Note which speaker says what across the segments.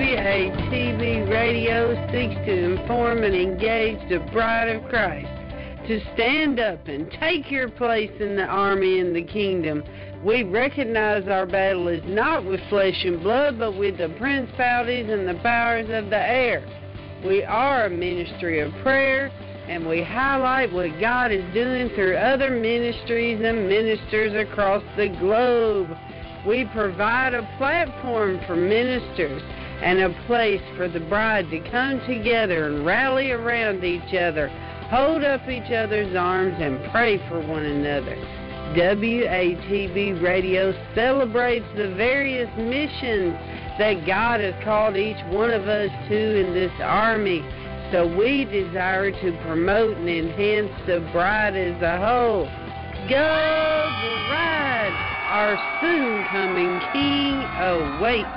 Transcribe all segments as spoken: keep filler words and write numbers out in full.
Speaker 1: W A T B Radio seeks to inform and engage the bride of Christ to stand up and take your place in the army and the kingdom. We recognize our battle is not with flesh and blood, but with the principalities and the powers of the air. We are a ministry of prayer, and we highlight what God is doing through other ministries and ministers across the globe. We provide a platform for ministers and a place for the bride to come together and rally around each other, hold up each other's arms, and pray for one another. W A T B Radio celebrates the various missions that God has called each one of us to in this army. So we desire to promote and enhance the bride as a whole. Go Bride! Our soon-coming King awaits.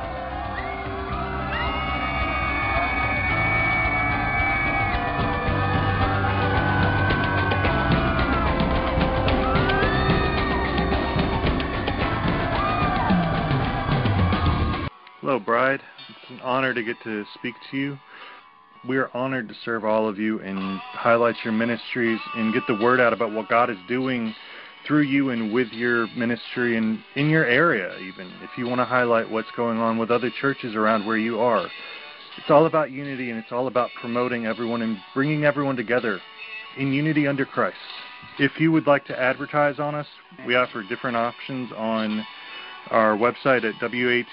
Speaker 2: Hello, Bride. It's an honor to get to speak to you. We are honored to serve all of you and highlight your ministries and get the word out about what God is doing through you and with your ministry and in your area even. If you want to highlight what's going on with other churches around where you are. It's all about unity, and it's all about promoting everyone and bringing everyone together in unity under Christ. If you would like to advertise on us, we offer different options on our website at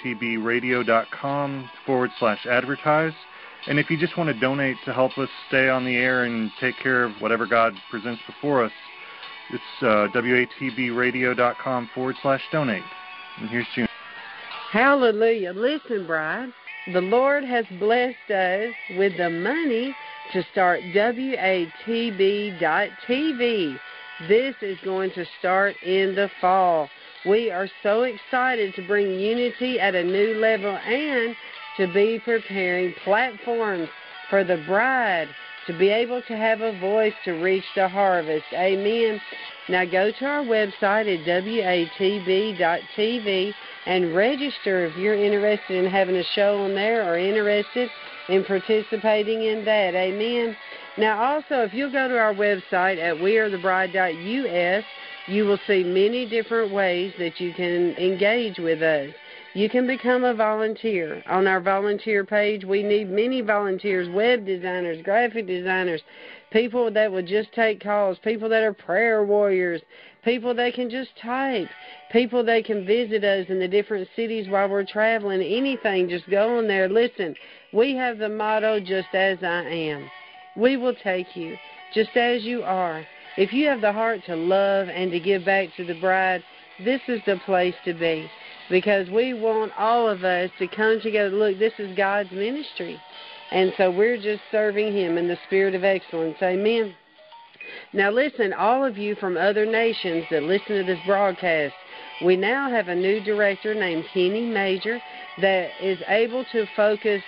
Speaker 2: watbradio.com forward slash advertise. And if you just want to donate to help us stay on the air and take care of whatever God presents before us, it's uh, watbradio.com forward slash donate. And here's June.
Speaker 1: Hallelujah. Listen, bride, the Lord has blessed us with the money to start W A T B dot T V. This is going to start in the fall. We are so excited to bring unity at a new level and to be preparing platforms for the bride to be able to have a voice to reach the harvest. Amen. Now go to our website at W A T B dot T V and register if you're interested in having a show on there or interested in participating in that. Amen. Now also, if you'll go to our website at we are the bride dot U S, you will see many different ways that you can engage with us. You can become a volunteer. On our volunteer page, we need many volunteers, web designers, graphic designers, people that will just take calls, people that are prayer warriors, people that can just type, people that can visit us in the different cities while we're traveling, anything, just go on there. Listen, we have the motto, just as I am. We will take you just as you are. If you have the heart to love and to give back to the bride, this is the place to be, because we want all of us to come together. Look, this is God's ministry, and so we're just serving Him in the spirit of excellence. Amen. Now listen, all of you from other nations that listen to this broadcast, we now have a new director named Kenny Major that is able to focus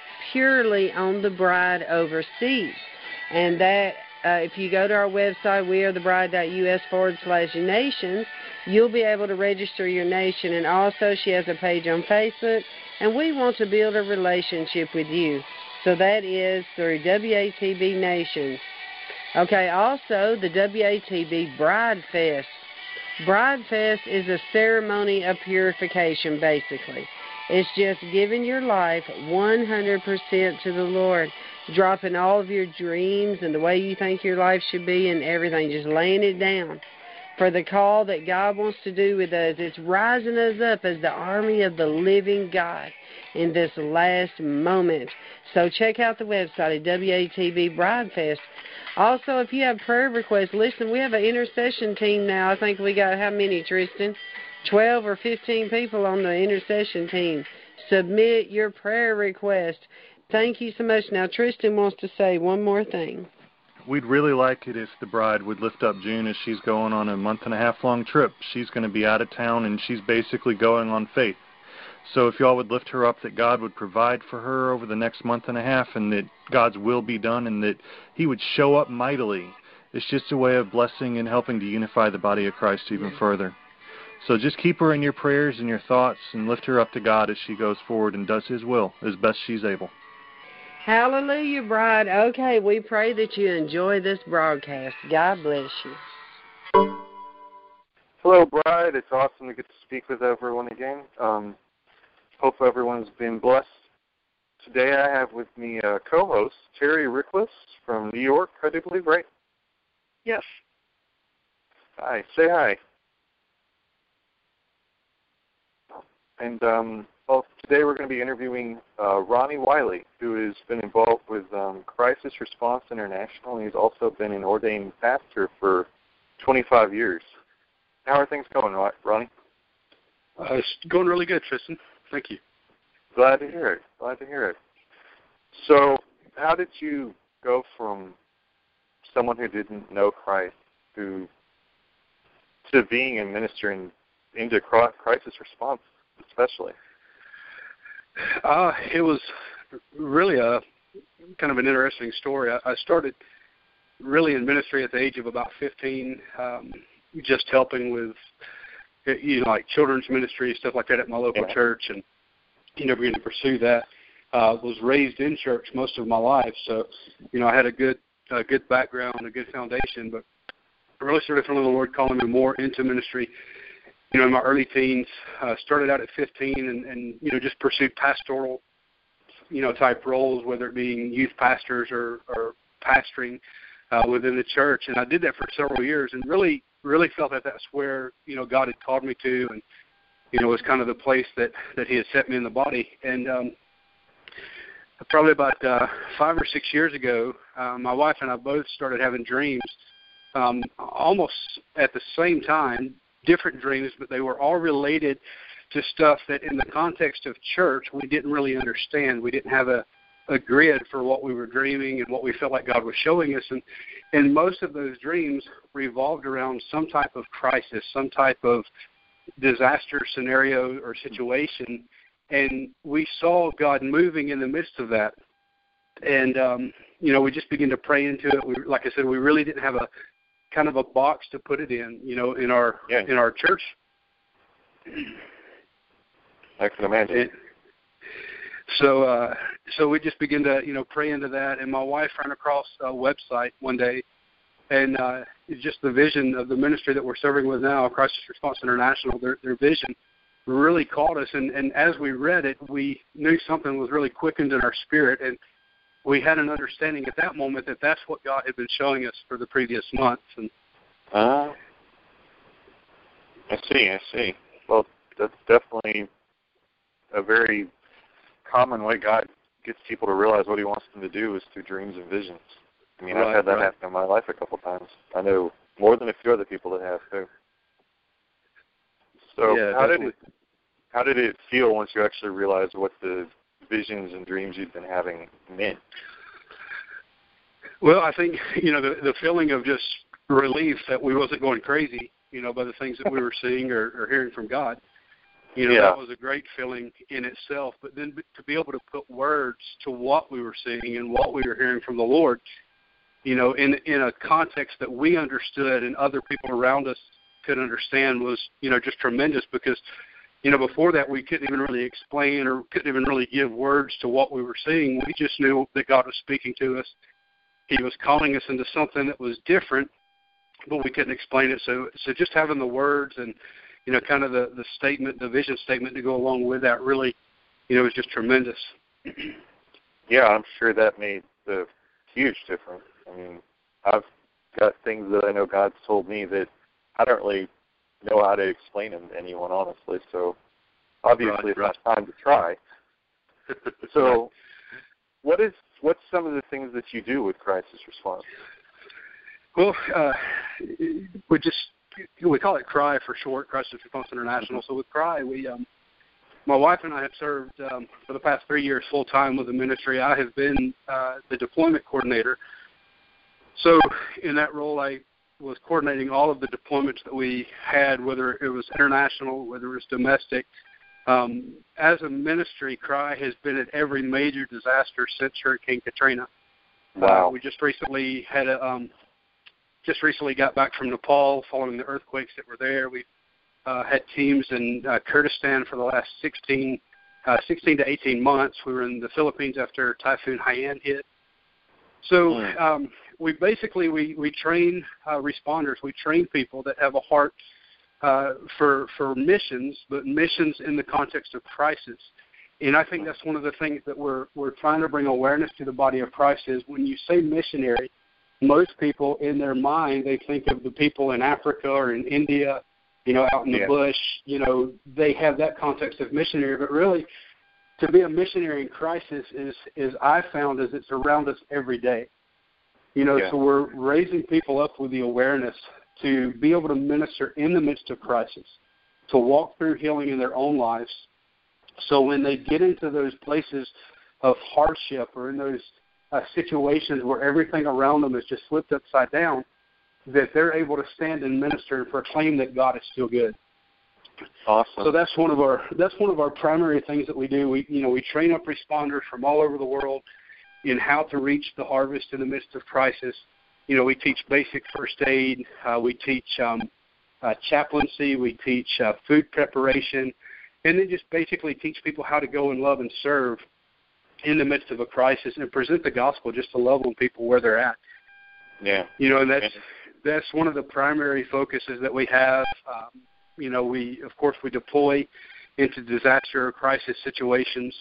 Speaker 1: purely on the bride overseas, and that Uh, if you go to our website, we are the bride dot U S forward slash nations, you'll be able to register your nation. And also, she has a page on Facebook, and we want to build a relationship with you. So that is through W A T B Nations. Okay, also, the W A T B Bride Fest. Bride Fest is a ceremony of purification, basically. It's just giving your life one hundred percent to the Lord, dropping all of your dreams and the way you think your life should be and everything, just laying it down for the call that God wants to do with us. It's rising us up as the army of the living God in this last moment. So check out the website at W A T B Bride Fest. Also, if you have prayer requests, listen, we have an intercession team now. I think we got how many, Tristan? twelve or fifteen people on the intercession team. Submit your prayer request. Thank you so much. Now, Tristan wants to say one more thing.
Speaker 2: We'd really like it if the bride would lift up June as she's going on a month and a half long trip. She's going to be out of town, and she's basically going on faith. So if y'all would lift her up, that God would provide for her over the next month and a half, and that God's will be done, and that He would show up mightily. It's just a way of blessing and helping to unify the body of Christ even further. So just keep her in your prayers and your thoughts and lift her up to God as she goes forward and does His will as best she's able.
Speaker 1: Hallelujah, Bride. Okay, we pray that you enjoy this broadcast. God bless you.
Speaker 3: Hello, Bride. It's awesome to get to speak with everyone again. Um, hope everyone's been blessed. Today I have with me a co-host, Terry Rickless from New York, I do believe, right?
Speaker 4: Yes.
Speaker 3: Hi. Say hi. And, um, well, today we're going to be interviewing uh, Ronnie Wiley, who has been involved with um, Crisis Response International, and he's also been an ordained pastor for twenty-five years. How are things going, Ronnie?
Speaker 4: Uh, it's going really good, Tristan. Thank you.
Speaker 3: Glad to hear it. Glad to hear it. So, how did you go from someone who didn't know Christ to to being a minister in, into crisis response, especially?
Speaker 4: Uh, it was really a kind of an interesting story. I, I started really in ministry at the age of about fifteen, um, just helping with, you know, like children's ministry, stuff like that at my local
Speaker 3: yeah.
Speaker 4: church, and, you know, began to pursue that. Uh, was raised in church most of my life, so, you know, I had a good a good background, a good foundation, but I really started feeling the Lord calling me more into ministry, you know, in my early teens. Uh, started out at fifteen and, and, you know, just pursued pastoral, you know, type roles, whether it being youth pastors or, or pastoring uh, within the church. And I did that for several years and really, really felt that that's where, you know, God had called me to, and, you know, it was kind of the place that, that He had set me in the body. And um, probably about uh, five or six years ago, uh, my wife and I both started having dreams um, almost at the same time, different dreams, but they were all related to stuff that in the context of church we didn't really understand. We didn't have a, a grid for what we were dreaming and what we felt like God was showing us. And, and most of those dreams revolved around some type of crisis, some type of disaster scenario or situation. And we saw God moving in the midst of that. And, um, you know, we just began to pray into it. We, like I said, we really didn't have a kind of a box to put it in, you know, in our
Speaker 3: yeah.
Speaker 4: in our church.
Speaker 3: I can imagine.
Speaker 4: And so, uh, so we just began to, you know, pray into that. And my wife ran across a website one day, and uh, it's just the vision of the ministry that we're serving with now, Crisis Response International. Their their vision really caught us, and, and as we read it, we knew something was really quickened in our spirit, and we had an understanding at that moment that that's what God had been showing us for the previous months. And
Speaker 3: uh, I see, I see. Well, that's definitely a very common way God gets people to realize what He wants them to do is through dreams and visions. I mean,
Speaker 4: right,
Speaker 3: I've had that
Speaker 4: right.
Speaker 3: happen in my life a couple times. I know more than a few other people that have, too. So
Speaker 4: yeah,
Speaker 3: how
Speaker 4: definitely.
Speaker 3: did it how did it feel once you actually realized what the visions and dreams you'd been having meant?
Speaker 4: Well, I think, you know, the, the feeling of just relief that we wasn't going crazy, you know, by the things that we were seeing or, or hearing from God. You know,
Speaker 3: yeah.
Speaker 4: that was a great feeling in itself. But then to be able to put words to what we were seeing and what we were hearing from the Lord, you know, in in a context that we understood and other people around us could understand was, you know, just tremendous because, you know, before that we couldn't even really explain or couldn't even really give words to what we were seeing. We just knew that God was speaking to us. He was calling us into something that was different, but we couldn't explain it. So so just having the words and, you know, kind of the, the statement, the vision statement to go along with that really, you know, was just tremendous.
Speaker 3: Yeah, I'm sure that made a huge difference. I mean, I've got things that I know God's told me that I don't really know how to explain them to anyone, honestly. So obviously
Speaker 4: right,
Speaker 3: it's
Speaker 4: right.
Speaker 3: not time to try. So what is what's some of the things that you do with crisis response?
Speaker 4: Well, uh, we just we call it CRI for short, Crisis Response International. So with CRI, we um, my wife and I have served um, for the past three years full time with the ministry. I have been uh, the deployment coordinator. So in that role, I was coordinating all of the deployments that we had, whether it was international, whether it was domestic. Um, as a ministry, CRI has been at every major disaster since Hurricane Katrina.
Speaker 3: Wow.
Speaker 4: Uh, we just recently had a um, just recently got back from Nepal following the earthquakes that were there. We've uh, had teams in uh, Kurdistan for the last sixteen, uh, sixteen to eighteen months. We were in the Philippines after Typhoon Haiyan hit. So um, we basically we we train uh, responders. We train people that have a heart uh, for for missions, but missions in the context of crisis. And I think that's one of the things that we're we're trying to bring awareness to the body of Christ is when you say missionary, most people in their mind, they think of the people in Africa or in India, you know, out in the
Speaker 3: yeah.
Speaker 4: bush. You know, they have that context of missionary. But really, to be a missionary in crisis is, is I found, is it's around us every day. You know,
Speaker 3: yeah.
Speaker 4: so we're raising people up with the awareness to be able to minister in the midst of crisis, to walk through healing in their own lives. So when they get into those places of hardship or in those uh, situations where everything around them is just flipped upside down, that they're able to stand and minister and proclaim that God is still good.
Speaker 3: Awesome.
Speaker 4: So that's one of our that's one of our primary things that we do. We you know we train up responders from all over the world in how to reach the harvest in the midst of crisis. You know, we teach basic first aid. Uh, we teach um, uh, chaplaincy. We teach uh, food preparation. And then just basically teach people how to go and love and serve in the midst of a crisis and present the gospel just to love on people where they're at.
Speaker 3: Yeah.
Speaker 4: You know, and that's that's one of the primary focuses that we have. Um, you know, we, of course, we deploy into disaster or crisis situations.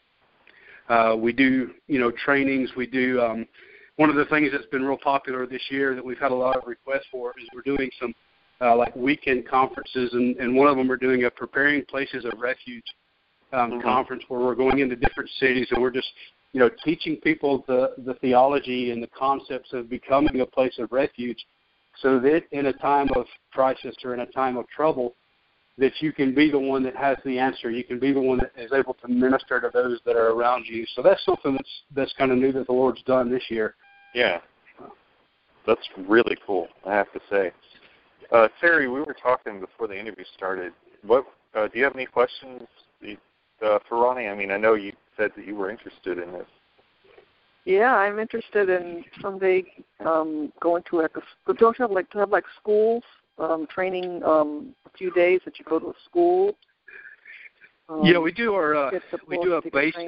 Speaker 4: Uh, we do, you know, trainings. We do, um, one of the things that's been real popular this year that we've had a lot of requests for is we're doing some Uh, like weekend conferences, and, and one of them we're doing a Preparing Places of Refuge um, mm-hmm. conference where we're going into different cities and we're just, you know, teaching people the, the theology and the concepts of becoming a place of refuge so that in a time of crisis or in a time of trouble that you can be the one that has the answer. You can be the one that is able to minister to those that are around you. So that's something that's, that's kind of new that the Lord's done this year.
Speaker 3: Yeah. That's really cool, I have to say. Uh, Terry, we were talking before the interview started. What uh, do you have any questions uh, for Ronnie? I mean, I know you said that you were interested in this.
Speaker 5: Yeah, I'm interested in someday um, going to like a, don't you have like to have like schools um, training um, a few days that you go to a school. Um,
Speaker 4: yeah, we do our uh, we do a basic.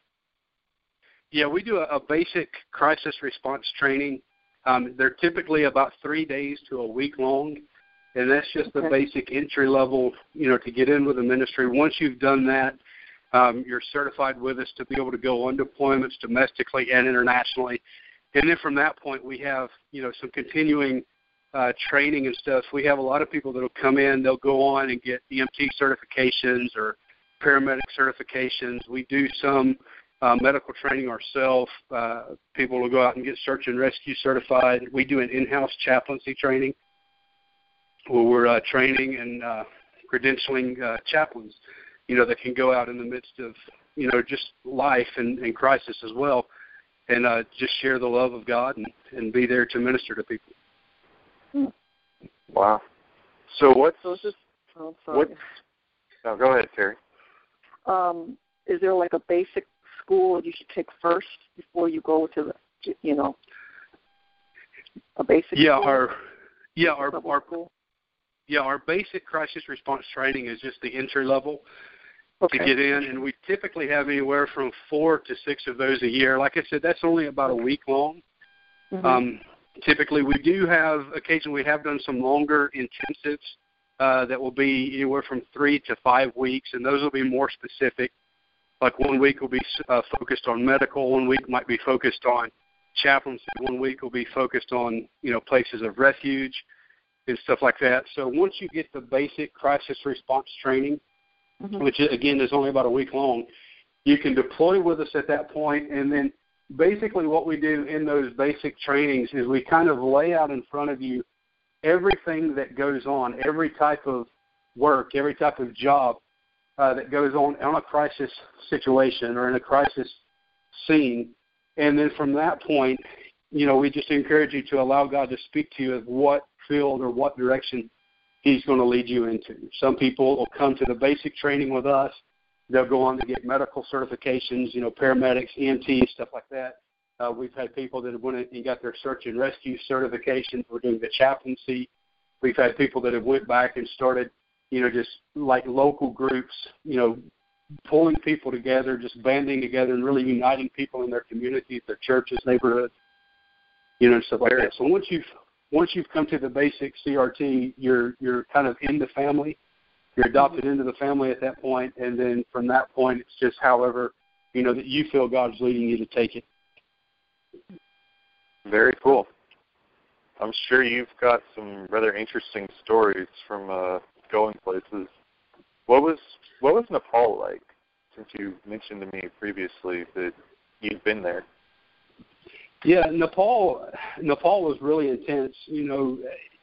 Speaker 4: Yeah, we do a, a basic crisis response training. Um, they're typically about three days to a week long. And that's just the
Speaker 5: okay.
Speaker 4: basic entry level, you know, to get in with the ministry. Once you've done that, um, you're certified with us to be able to go on deployments domestically and internationally. And then from that point, we have, you know, some continuing uh, training and stuff. We have a lot of people that will come in, they'll go on and get E M T certifications or paramedic certifications. We do some uh, medical training ourselves. Uh, people will go out and get search and rescue certified. We do an in-house chaplaincy training, where we're uh, training and uh, credentialing uh, chaplains, you know, that can go out in the midst of, you know, just life and, and crisis as well, and uh, just share the love of God and, and be there to minister to people.
Speaker 3: Wow. So what's,
Speaker 5: so just, oh, sorry.
Speaker 3: what, no, go ahead, Terry.
Speaker 5: Um, is there like a basic school you should take first before you go to the, you know, a basic
Speaker 4: yeah,
Speaker 5: school?
Speaker 4: Our, yeah, our, our,
Speaker 5: school?
Speaker 4: Yeah, our basic crisis response training is just the entry level
Speaker 5: okay.
Speaker 4: to get in, and we typically have anywhere from four to six of those a year. Like I said, that's only about a week long.
Speaker 5: Mm-hmm.
Speaker 4: Um, typically, we do have, occasionally we have done some longer intensives uh, that will be anywhere from three to five weeks, and those will be more specific. Like one week will be uh, focused on medical, one week might be focused on chaplaincy, one week will be focused on, you know, places of refuge and stuff like that. So once you get the basic crisis response training, mm-hmm. which again is only about a week long, you can deploy with us at that point. And then basically what we do in those basic trainings is we kind of lay out in front of you everything that goes on, every type of work, every type of job uh, that goes on on a crisis situation or in a crisis scene. And then from that point, you know, we just encourage you to allow God to speak to you of what field or what direction he's going to lead you into. Some people will come to the basic training with us. They'll go on to get medical certifications, you know, paramedics, E M T, stuff like that. Uh, we've had people that have went and got their search and rescue certifications. We're doing the chaplaincy. We've had people that have went back and started you know, just like local groups, you know, pulling people together, just banding together and really uniting people in their communities, their churches, neighborhoods, you know, and stuff like that. So once you've once you've come to the basic C R T, you're you're kind of in the family. You're adopted into the family at that point, and then from that point, it's just however, you know, that you feel God's leading you to take it.
Speaker 3: Very cool. I'm sure you've got some rather interesting stories from uh, going places. What was what was Nepal like? Since you mentioned to me previously that you'd been there.
Speaker 4: Yeah, Nepal. Nepal was really intense. You know,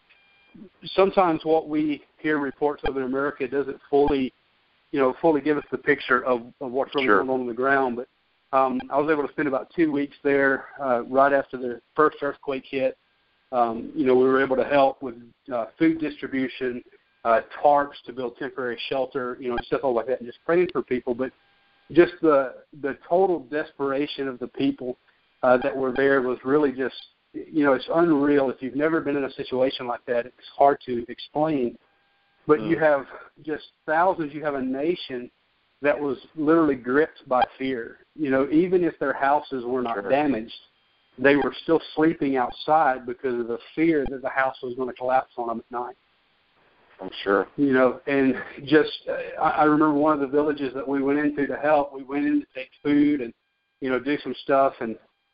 Speaker 4: sometimes what we hear reports of in America doesn't fully, you know, fully give us the picture of, of what's really
Speaker 3: sure.
Speaker 4: going on on the ground. But um, I was able to spend about two weeks there uh, right after the first earthquake hit. Um, you know, we were able to help with uh, food distribution, uh, tarps to build temporary shelter, you know, and stuff like that, and just praying for people. But just the the total desperation of the people uh, that were there was really just, you know, it's unreal. If you've never been in a situation like that, it's hard to explain. But mm. you have just thousands. You have a nation that was literally gripped by fear. You know, even if their houses were not
Speaker 3: sure.
Speaker 4: damaged, they were still sleeping outside because of the fear that the house was going to collapse on them at night.
Speaker 3: I'm sure.
Speaker 4: You know, and just, uh, I remember one of the villages that we went into to help, we went in to take food and, you know, do some stuff. And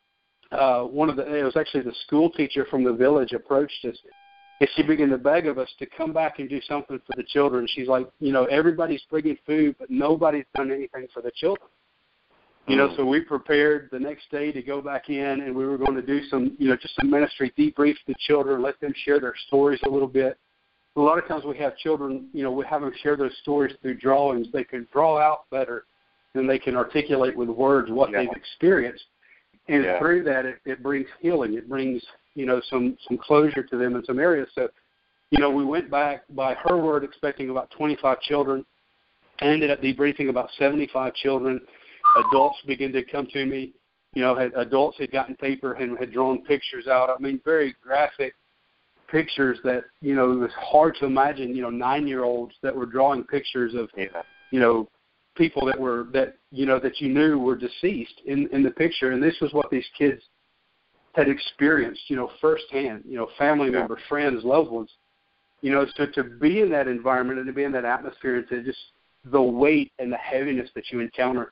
Speaker 4: uh, one of the, it was actually the school teacher from the village approached us. And she began to beg of us to come back and do something for the children. She's like, you know, everybody's bringing food, but nobody's done anything for the children. You know, so we prepared the next day to go back in, and we were going to do some, you know, just some ministry debrief to the children, let them share their stories a little bit. A lot of times we have children, you know, we have them share those stories through drawings. They can draw out better than they can articulate with words what yeah. they've experienced. And yeah. through that, it, it brings healing. It brings, you know, some, some closure to them in some areas. So, you know, we went back, by her word, expecting about twenty-five children. I ended up debriefing about seventy-five children. Adults began to come to me, you know, had, adults had gotten paper and had drawn pictures out. I mean, very graphic pictures that, you know, it was hard to imagine, you know, nine-year-olds that were drawing pictures of,
Speaker 3: yeah.
Speaker 4: you know, people that were, that, you know, that you knew were deceased in, in the picture. And this was what these kids had experienced, you know, firsthand, you know, family yeah. members, friends, loved ones. You know, so to be in that environment and to be in that atmosphere and to just the weight and the heaviness that you encounter.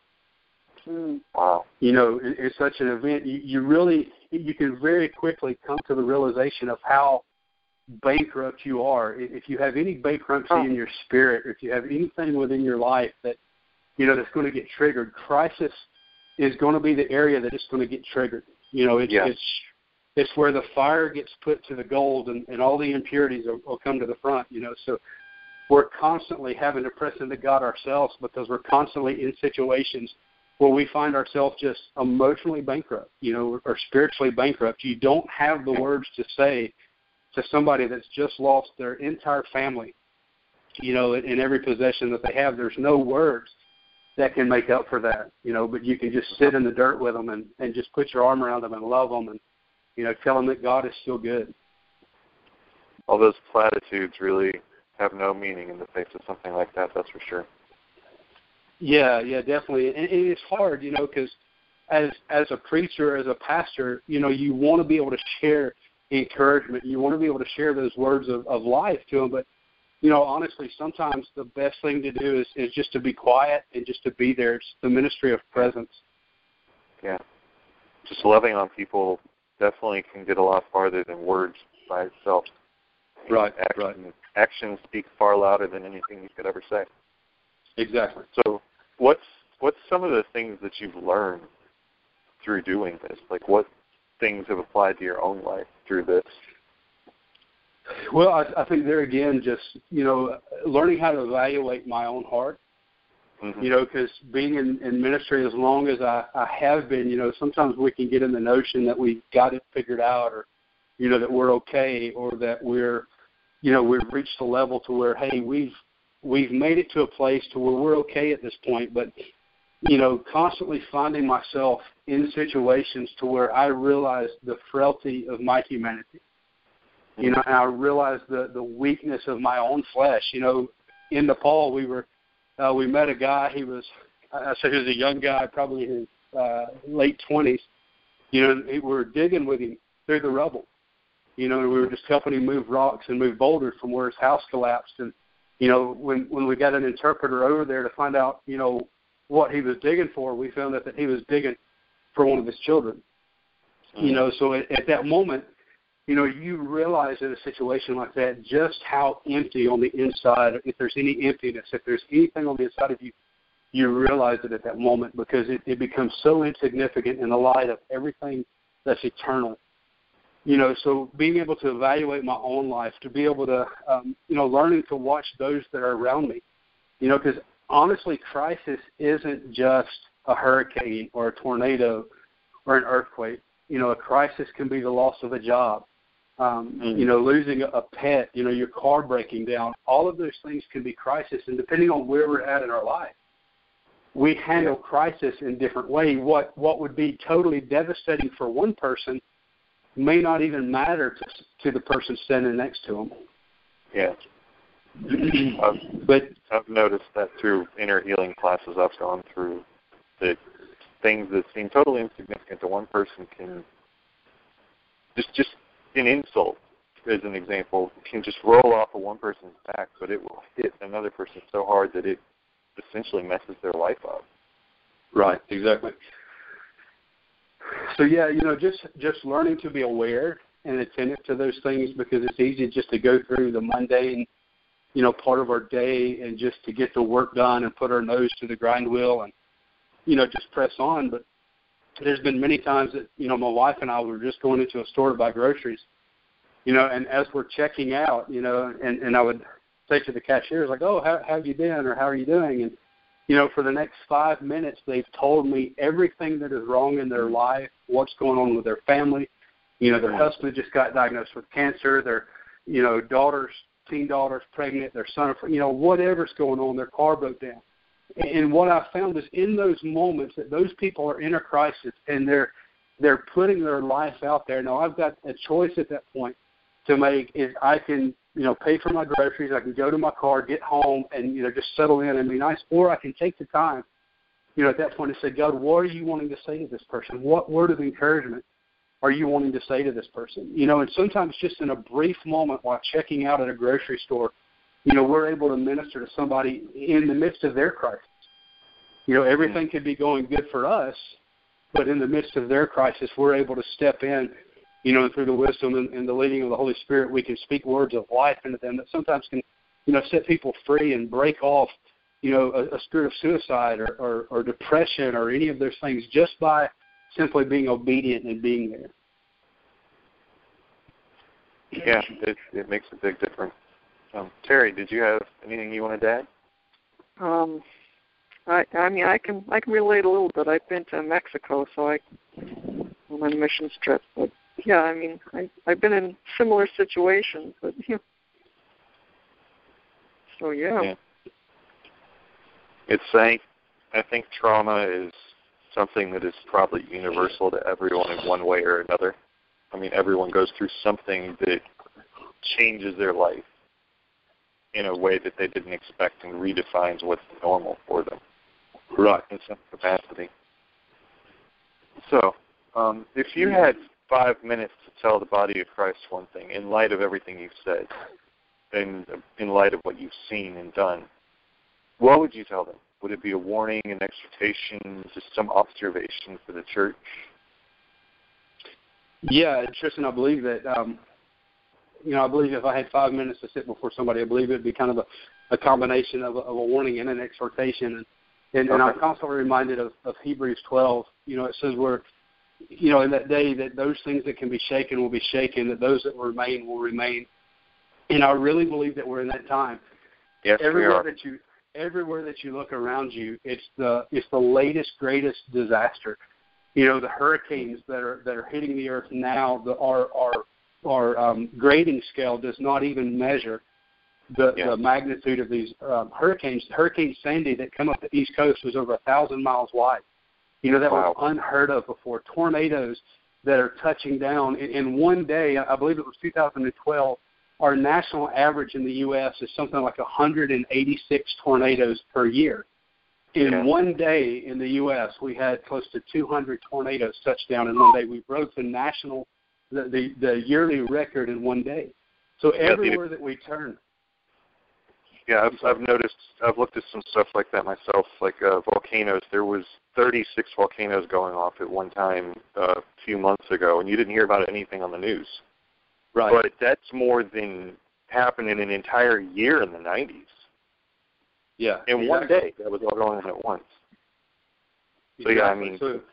Speaker 3: Wow.
Speaker 4: You know, in, in such an event, you, you really, you can very quickly come to the realization of how bankrupt you are. If you have any bankruptcy oh. in your spirit, if you have anything within your life that, you know, that's going to get triggered, crisis is going to be the area that it's going to get triggered. You know, it's,
Speaker 3: yeah.
Speaker 4: it's, it's where the fire gets put to the gold and, and all the impurities will, will come to the front, you know. So we're constantly having to press into God ourselves because we're constantly in situations where we find ourselves just emotionally bankrupt, you know, or spiritually bankrupt. You don't have the words to say to somebody that's just lost their entire family, you know, in, in every possession that they have. There's no words that can make up for that, you know, but you can just sit in the dirt with them and, and just put your arm around them and love them and, you know, tell them that God is still good.
Speaker 3: All those platitudes really have no meaning in the face of something like that, that's for sure.
Speaker 4: Yeah, yeah, definitely. And, and it's hard, you know, because as as a preacher, as a pastor, you know, you want to be able to share encouragement. You want to be able to share those words of, of life to them. But, you know, honestly, sometimes the best thing to do is, is just to be quiet and just to be there. It's the ministry of presence.
Speaker 3: Yeah. Just loving on people definitely can get a lot farther than words by itself.
Speaker 4: Right,
Speaker 3: Action,
Speaker 4: right.
Speaker 3: Actions speak far louder than anything you could ever say.
Speaker 4: Exactly.
Speaker 3: So what's what's some of the things that you've learned through doing this? Like what things have applied to your own life through this?
Speaker 4: Well, I, I think there again, just, you know, learning how to evaluate my own heart, mm-hmm. you know, because being in, in ministry as long as I, I have been, you know, sometimes we can get in the notion that we've got it figured out or, you know, that we're okay or that we're, you know, we've reached a level to where, hey, we've, We've made it to a place to where we're okay at this point, but, you know, constantly finding myself in situations to where I realize the frailty of my humanity. You know, and I realize the, the weakness of my own flesh. You know, in Nepal, we were uh, we met a guy. He was I said he was a young guy, probably in his uh, late twenties. You know, we were digging with him through the rubble. You know, we were just helping him move rocks and move boulders from where his house collapsed. And you know, when when we got an interpreter over there to find out, you know, what he was digging for, we found out that he was digging for one of his children. Mm-hmm. You know, so at, at that moment, you know, you realize in a situation like that just how empty on the inside, if there's any emptiness, if there's anything on the inside of you, you realize it at that moment because it, it becomes so insignificant in the light of everything that's eternal. You know, so being able to evaluate my own life, to be able to, um, you know, learning to watch those that are around me, you know, because honestly, crisis isn't just a hurricane or a tornado or an earthquake. You know, a crisis can be the loss of a job, um, mm-hmm. you know, losing a pet, you know, your car breaking down. All of those things can be crisis, and depending on where we're at in our life, we handle yeah. crisis in different ways. What what would be totally devastating for one person may not even matter to, to the person standing next to them.
Speaker 3: Yeah. I've,
Speaker 4: but
Speaker 3: I've noticed that through inner healing classes I've gone through, that things that seem totally insignificant to one person can just just an insult, as an example, can just roll off of one person's back, but it will hit another person so hard that it essentially messes their life up.
Speaker 4: Right, exactly. So yeah, you know, just just learning to be aware and attentive to those things, because it's easy just to go through the mundane, you know, part of our day and just to get the work done and put our nose to the grind wheel and, you know, just press on. But there's been many times that, you know, my wife and I were just going into a store to buy groceries, you know, and as we're checking out, you know, and, and I would say to the cashiers, like, oh, how, how have you been, or how are you doing? And, you know, for the next five minutes, they've told me everything that is wrong in their life, what's going on with their family. You know, their husband just got diagnosed with cancer. Their, you know, daughter's, teen daughter's pregnant. Their son, you know, whatever's going on, their car broke down. And what I found is in those moments that those people are in a crisis and they're they're putting their life out there. Now, I've got a choice at that point to make. Is I can, you know, pay for my groceries, I can go to my car, get home, and, you know, just settle in and be nice. Or I can take the time, you know, at that point and say, God, what are you wanting to say to this person? What word of encouragement are you wanting to say to this person? You know, and sometimes just in a brief moment while checking out at a grocery store, you know, we're able to minister to somebody in the midst of their crisis. You know, everything could be going good for us, but in the midst of their crisis, we're able to step in. You know, through the wisdom and, and the leading of the Holy Spirit, we can speak words of life into them that sometimes can, you know, set people free and break off, you know, a, a spirit of suicide or, or, or depression or any of those things just by simply being obedient and being there.
Speaker 3: Yeah, it, it makes a big difference. Um, Terry, did you have anything you wanted to add?
Speaker 5: Um, I, I mean, I can I can relate a little bit. I've been to Mexico, so I on my missions trip, but. Yeah, I mean, I, I've been in similar situations, but yeah. So yeah.
Speaker 3: yeah. It's saying, I think trauma is something that is probably universal to everyone in one way or another. I mean, everyone goes through something that changes their life in a way that they didn't expect and redefines what's normal for them.
Speaker 4: Right.
Speaker 3: In some capacity. So, um, if you had five minutes to tell the body of Christ one thing, in light of everything you've said, and in light of what you've seen and done, what would you tell them? Would it be a warning, an exhortation, just some observation for the church?
Speaker 4: Yeah, Tristan, I believe that, um, you know, I believe if I had five minutes to sit before somebody, I believe it would be kind of a, a combination of a, of a warning and an exhortation. And, and, okay. and I'm constantly reminded of, of Hebrews twelve. You know, it says we're, you know, in that day that those things that can be shaken will be shaken, that those that will remain will remain. And I really believe that we're in that time.
Speaker 3: Yes,
Speaker 4: everywhere
Speaker 3: we are.
Speaker 4: that you everywhere that you look around you, it's the it's the latest, greatest disaster. You know, the hurricanes that are that are hitting the earth now, the our our our um, grading scale does not even measure the, yes. the magnitude of these um, hurricanes. Hurricane Sandy that come up the East Coast was over a thousand miles wide. You know, that wow. was unheard of before. Tornadoes that are touching down in, in one day. I believe it was two thousand twelve. our national average in the U S is something like one hundred eighty-six tornadoes per year. In yeah. one day in the U S, we had close to two hundred tornadoes touch down in one day. We broke the national, the, the, the yearly record in one day. So everywhere that we turn.
Speaker 3: Yeah, I've, I've noticed, I've looked at some stuff like that myself, like uh, volcanoes. There was thirty-six volcanoes going off at one time uh, a few months ago, and you didn't hear about anything on the news.
Speaker 4: Right.
Speaker 3: But that's more than happened in an entire year in the nineties.
Speaker 4: Yeah.
Speaker 3: In exactly. one day, that was all going on at once. So,
Speaker 4: exactly.
Speaker 3: yeah, I mean,
Speaker 4: so,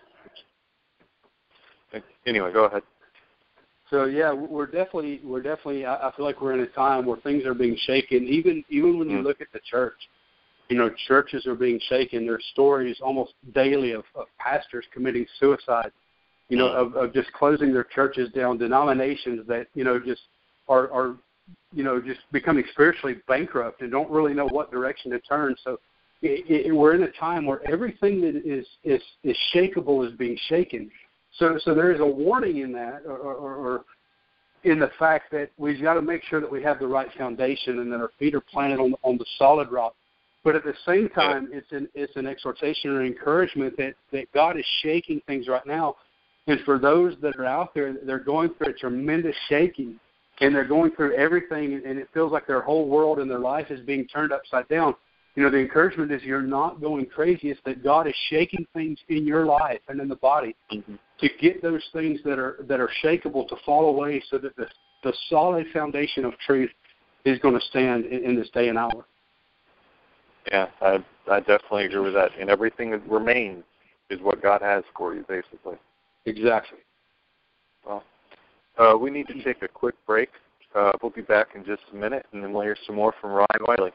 Speaker 3: anyway, go ahead.
Speaker 4: So yeah, we're definitely we're definitely. I feel like we're in a time where things are being shaken. Even even when you mm. look at the church, you know, churches are being shaken. There's stories almost daily of, of pastors committing suicide. You know, of, of just closing their churches down. Denominations that you know just are are you know just becoming spiritually bankrupt and don't really know what direction to turn. So it, it, we're in a time where everything that is is is shakeable is being shaken. So, so there is a warning in that, or, or, or in the fact that we've got to make sure that we have the right foundation and that our feet are planted on, on the solid rock. But at the same time, it's an it's an exhortation or encouragement that, that God is shaking things right now. And for those that are out there, they're going through a tremendous shaking, and they're going through everything, and it feels like their whole world and their life is being turned upside down. You know, the encouragement is you're not going crazy. It's that God is shaking things in your life and in the body mm-hmm. to get those things that are that are shakeable to fall away, so that the the solid foundation of truth is going to stand in, in this day and hour.
Speaker 3: Yeah, I I definitely agree with that. And everything that remains is what God has for you, basically.
Speaker 4: Exactly.
Speaker 3: Well, uh, we need to take a quick break. Uh, we'll be back in just a minute, and then we'll hear some more from Ronnie Wiley.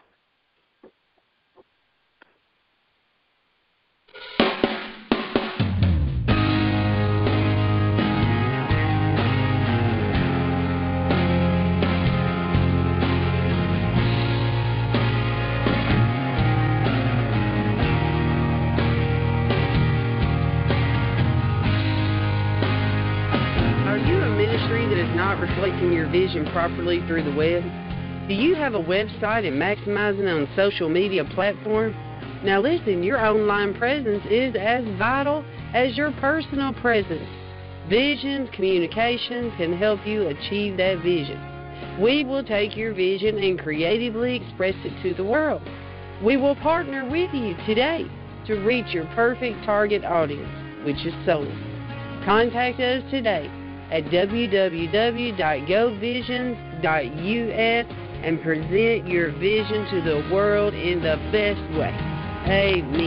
Speaker 1: Reflecting your vision properly through the web? Do you have a website and maximizing on social media platform? Now listen, your online presence is as vital as your personal presence. Visions Communication can help you achieve that vision. We will take your vision and creatively express it to the world. We will partner with you today to reach your perfect target audience, which is souls. Contact us today at w w w dot go visions dot u s and present your vision to the world in the best way. Amen.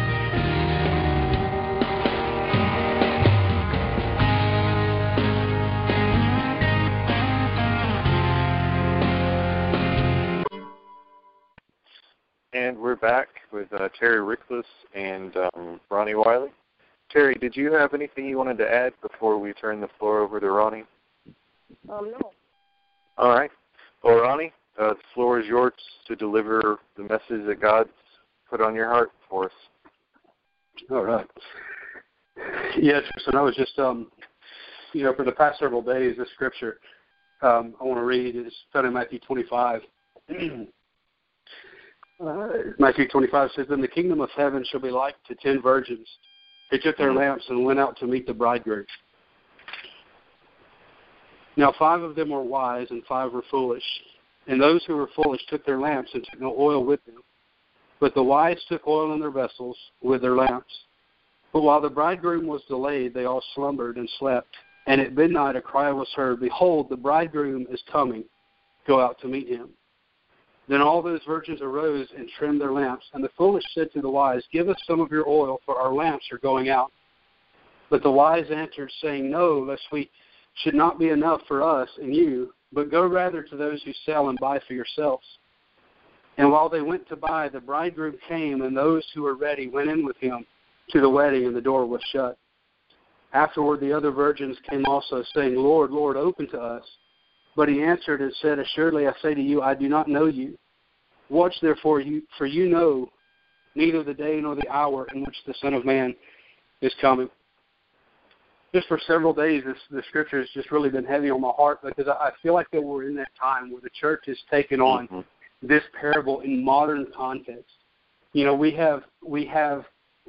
Speaker 3: And we're back with uh, Terry Rickless and um, Ronnie Wiley. Terry, did you have anything you wanted to add before we turn the floor over to Ronnie?
Speaker 5: Um, no.
Speaker 3: All right. Well, Ronnie, uh, the floor is yours to deliver the message that God's put on your heart for us.
Speaker 4: All right. Yes, so I was just, um, you know, for the past several days, this scripture um, I want to read is found in Matthew twenty-five. uh, Matthew twenty-five says, "Then the kingdom of heaven shall be like to ten virgins. They took their lamps and went out to meet the bridegroom. Now five of them were wise and five were foolish. And those who were foolish took their lamps and took no oil with them. But the wise took oil in their vessels with their lamps. But while the bridegroom was delayed, they all slumbered and slept. And at midnight a cry was heard, 'Behold, the bridegroom is coming. Go out to meet him.' Then all those virgins arose and trimmed their lamps. And the foolish said to the wise, 'Give us some of your oil, for our lamps are going out.' But the wise answered, saying, 'No, lest we should not be enough for us and you, but go rather to those who sell and buy for yourselves.' And while they went to buy, the bridegroom came, and those who were ready went in with him to the wedding, and the door was shut. Afterward the other virgins came also, saying, 'Lord, Lord, open to us.' But he answered and said, 'Assuredly I say to you, I do not know you. Watch therefore, you, for you know neither the day nor the hour in which the Son of Man is coming.'" just for several days, this, the scripture has just really been heavy on my heart, because I, I feel like that we're in that time where the church has taken on mm-hmm. this parable in modern context. You know, we have we have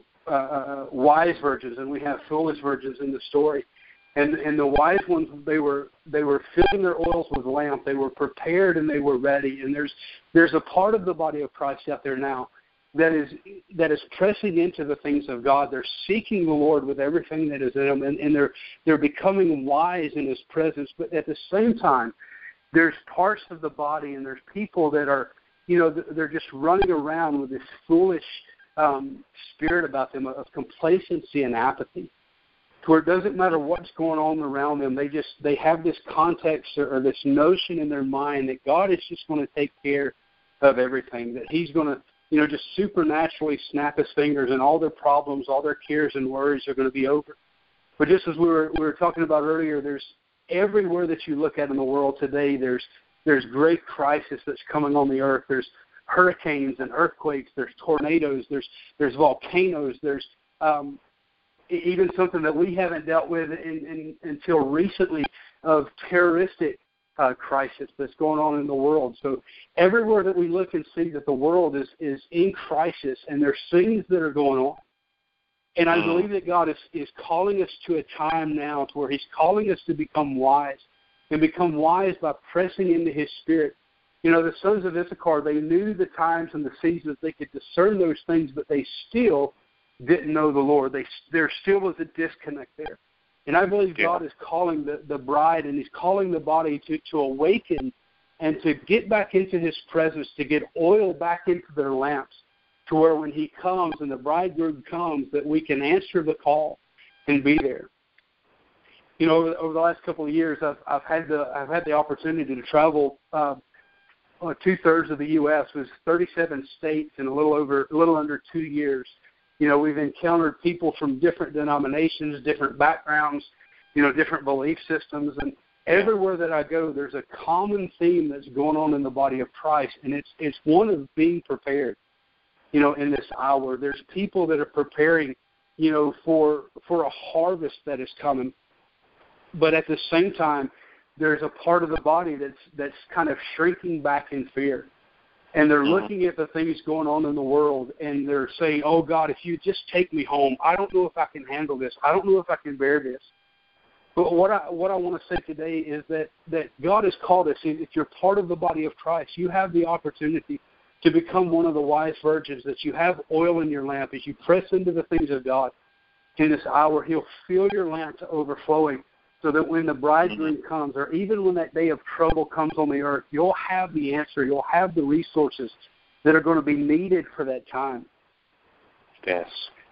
Speaker 4: uh, wise virgins and we have foolish virgins in the story, and and the wise ones, they were they were filling their oils with lamp, they were prepared and they were ready. And there's there's a part of the body of Christ out there now that is that is pressing into the things of God. They're seeking the Lord with everything that is in them, and, and they're they're becoming wise in His presence. But at the same time, there's parts of the body and there's people that are, you know, they're just running around with this foolish um, spirit about them of complacency and apathy, to where it doesn't matter what's going on around them. They just they have this context or, or this notion in their mind that God is just going to take care of everything, that He's going to, you know, just supernaturally snap His fingers and all their problems, all their cares and worries are going to be over. But just as we were we were talking about earlier, there's everywhere that you look at in the world today, there's there's great crisis that's coming on the earth. There's hurricanes and earthquakes. There's tornadoes. There's there's volcanoes. There's um, even something that we haven't dealt with in, in, until recently of terroristic Uh, crisis that's going on in the world. So everywhere that we look and see that the world is, is in crisis, and there's things that are going on. And I believe that God is, is calling us to a time now to where He's calling us to become wise, and become wise by pressing into His Spirit. You know, the sons of Issachar, they knew the times and the seasons. They could discern those things, but they still didn't know the Lord. They, there still was a disconnect there. And I believe yeah. God is calling the, the bride, and He's calling the body to, to awaken and to get back into His presence, to get oil back into their lamps, to where when He comes and the bridegroom comes, that we can answer the call and be there. You know, over, over the last couple of years, I've, I've had the I've had the opportunity to travel uh, two thirds of the U S It was thirty-seven states in a little over a little under two years. You know, we've encountered people from different denominations, different backgrounds, you know, different belief systems. And everywhere that I go, there's a common theme that's going on in the body of Christ, and it's it's one of being prepared, you know, in this hour. There's people that are preparing, you know, for for a harvest that is coming. But at the same time, there's a part of the body that's that's kind of shrinking back in fear. And they're looking at the things going on in the world, and they're saying, oh, God, if you just take me home, I don't know if I can handle this. I don't know if I can bear this. But what I what I want to say today is that, that God has called us. If you're part of the body of Christ, you have the opportunity to become one of the wise virgins, that you have oil in your lamp. As you press into the things of God in this hour, He'll fill your lamp to overflowing, so that when the bridegroom mm-hmm. comes, or even when that day of trouble comes on the earth, you'll have the answer. You'll have the resources that are going to be needed for that time.
Speaker 3: Yes.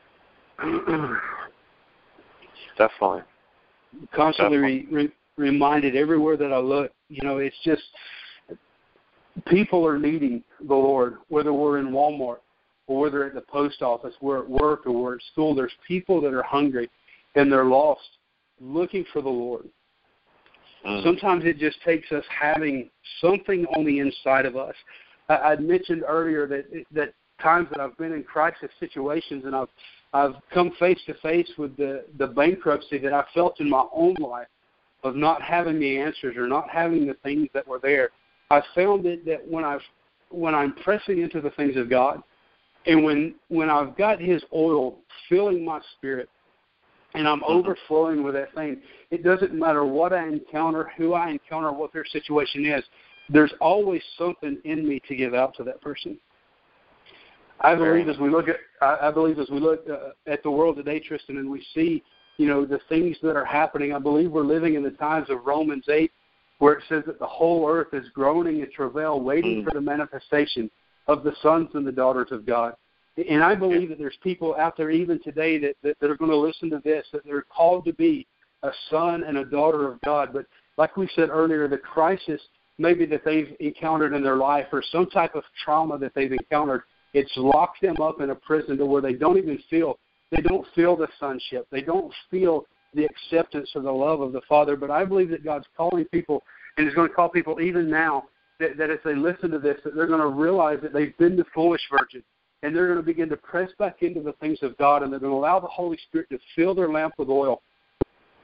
Speaker 3: Definitely.
Speaker 4: Constantly
Speaker 3: Definitely.
Speaker 4: Re, re, reminded everywhere that I look. You know, it's just people are needing the Lord, whether we're in Walmart or whether at the post office, we're at work or we're at school. There's people that are hungry and they're lost, looking for the Lord. Mm. Sometimes it just takes us having something on the inside of us. I, I mentioned earlier that that times that I've been in crisis situations, and I've I've come face to face with the, the bankruptcy that I felt in my own life of not having the answers or not having the things that were there. I found it that when I've when I'm pressing into the things of God, and when when I've got His oil filling my spirit, and I'm overflowing with that thing, it doesn't matter what I encounter, who I encounter, what their situation is. There's always something in me to give out to that person. I believe as we look at, I believe as we look uh, at the world today, Tristan, and we see, you know, the things that are happening. I believe we're living in the times of Romans eight, where it says that the whole earth is groaning in travail, waiting mm. for the manifestation of the sons and the daughters of God. And I believe that there's people out there even today that, that, that are going to listen to this, that they're called to be a son and a daughter of God. But like we said earlier, the crisis maybe that they've encountered in their life, or some type of trauma that they've encountered, it's locked them up in a prison to where they don't even feel, they don't feel the sonship. They don't feel the acceptance or the love of the Father. But I believe that God's calling people, and He's going to call people even now, that, that as they listen to this, that they're going to realize that they've been the foolish virgin, and they're going to begin to press back into the things of God, and they're going to allow the Holy Spirit to fill their lamp with oil,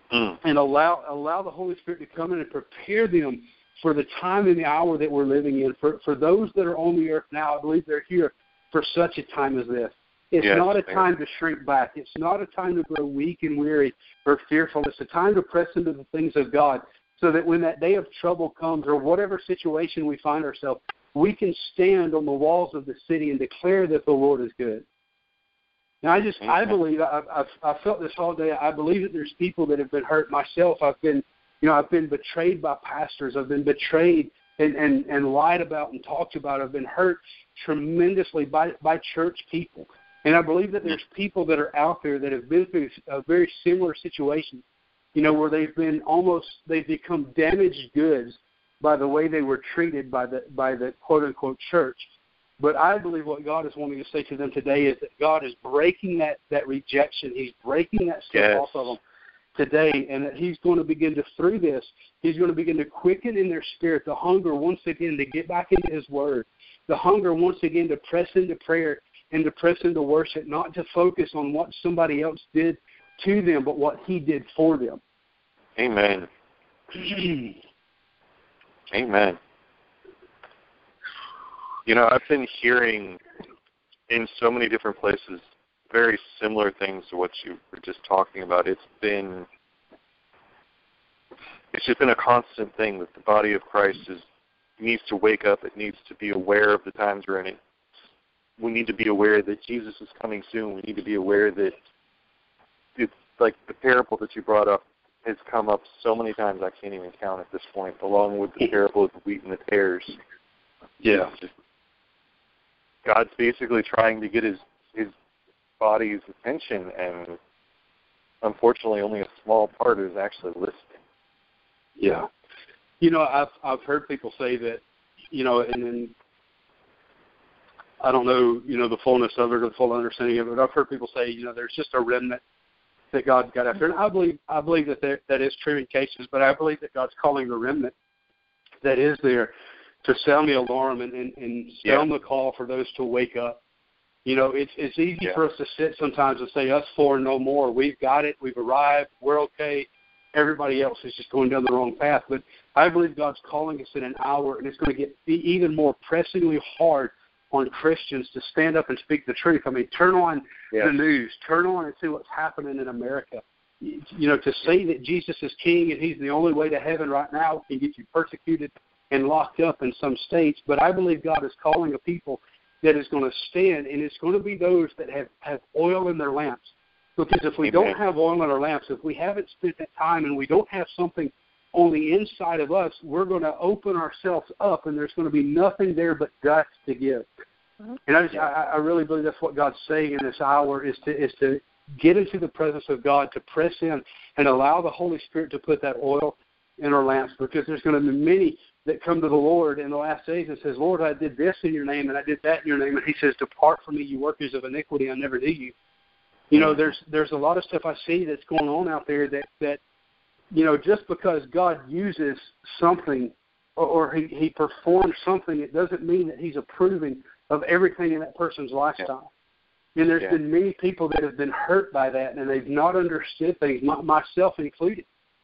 Speaker 4: mm. and allow allow the Holy Spirit to come in and prepare them for the time and the hour that we're living in. For for those that are on the earth now, I believe they're here for such a time as this. It's yes, not a time to shrink back. It's not a time to grow weak and weary or fearful. It's a time to press into the things of God so that when that day of trouble comes or whatever situation we find ourselves, we can stand on the walls of the city and declare that the Lord is good. Now, I just, mm-hmm. I believe, I've, I've, I've felt this all day. I believe that there's people that have been hurt. Myself, I've been, you know, I've been betrayed by pastors. I've been betrayed and, and, and lied about and talked about. I've been hurt tremendously by, by church people. And I believe that there's people that are out there that have been through a very similar situation, you know, where they've been almost, they've become damaged goods by the way they were treated by the, by the quote-unquote church. But I believe what God is wanting to say to them today is that God is breaking that, that rejection. He's breaking that stuff yes. off of them today, and that he's going to begin to, through this, he's going to begin to quicken in their spirit the hunger once again to get back into his word, the hunger once again to press into prayer, and to press into worship, not to focus on what somebody else did to them, but what he did for them.
Speaker 3: Amen. Amen. You know, I've been hearing in so many different places very similar things to what you were just talking about. It's been, it's just been a constant thing that the body of Christ is needs to wake up. It needs to be aware of the times we're in. It. We need to be aware that Jesus is coming soon. We need to be aware that it's like the parable that you brought up has come up so many times I can't even count at this point, along with the parable of the wheat and the tares.
Speaker 4: Yeah.
Speaker 3: Just, God's basically trying to get his, his body's attention, and unfortunately only a small part is actually listening.
Speaker 4: Yeah. You know, I've I've heard people say that, you know, and then I don't know, you know, the fullness of it or the full understanding of it, but I've heard people say, you know, there's just a remnant that God got after. And I believe I believe that there, that is true in cases, but I believe that God's calling a remnant that is there to sound the alarm and, and, and sound yeah. the call for those to wake up. You know, it's it's easy yeah. for us to sit sometimes and say, us four, no more. We've got it. We've arrived. We're okay. Everybody else is just going down the wrong path. But I believe God's calling us in an hour, and it's going to get even more pressingly hard on Christians to stand up and speak the truth. I mean, turn on yes. the news, turn on and see what's happening in America. You know, to say that Jesus is king and he's the only way to heaven right now can get you persecuted and locked up in some states. But I believe God is calling a people that is going to stand, and it's going to be those that have, have oil in their lamps. Because if we Amen. Don't have oil in our lamps, if we haven't spent that time and we don't have something on the inside of us, we're going to open ourselves up, and there's going to be nothing there but guts to give. Mm-hmm. And I, just, I, I really believe that's what God's saying in this hour is to is to get into the presence of God, to press in and allow the Holy Spirit to put that oil in our lamps, because there's going to be many that come to the Lord in the last days and says, Lord, I did this in your name and I did that in your name. And he says, depart from me, you workers of iniquity, I never knew you. You know, there's there's a lot of stuff I see that's going on out there that, that you know, just because God uses something or, or he, he performs something, it doesn't mean that he's approving of everything in that person's lifestyle. Yeah. And there's yeah. been many people that have been hurt by that, and they've not understood things, myself included.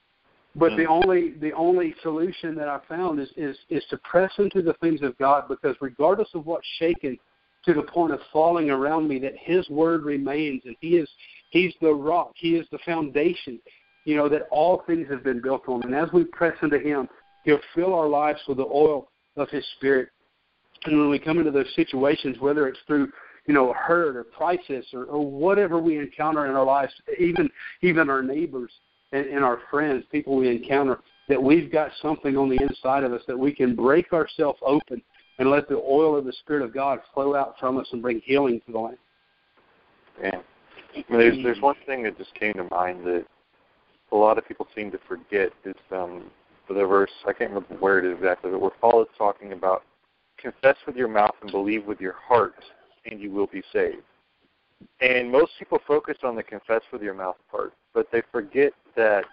Speaker 4: But mm-hmm. the only the only solution that I found is, is, is to press into the things of God, because regardless of what's shaken to the point of falling around me, that his word remains, and he is he's the rock, he is the foundation, you know, that all things have been built on. And as we press into him, he'll fill our lives with the oil of his Spirit. And when we come into those situations, whether it's through, you know, hurt or crisis or, or whatever we encounter in our lives, even even our neighbors and, and our friends, people we encounter, that we've got something on the inside of us that we can break ourselves open and let the oil of the Spirit of God flow out from us and bring healing to the land.
Speaker 3: Yeah. I mean, there's, there's one thing that just came to mind that a lot of people seem to forget is um, the verse, I can't remember where it is exactly, but where Paul is talking about, confess with your mouth and believe with your heart, and you will be saved. And most people focus on the confess with your mouth part, but they forget that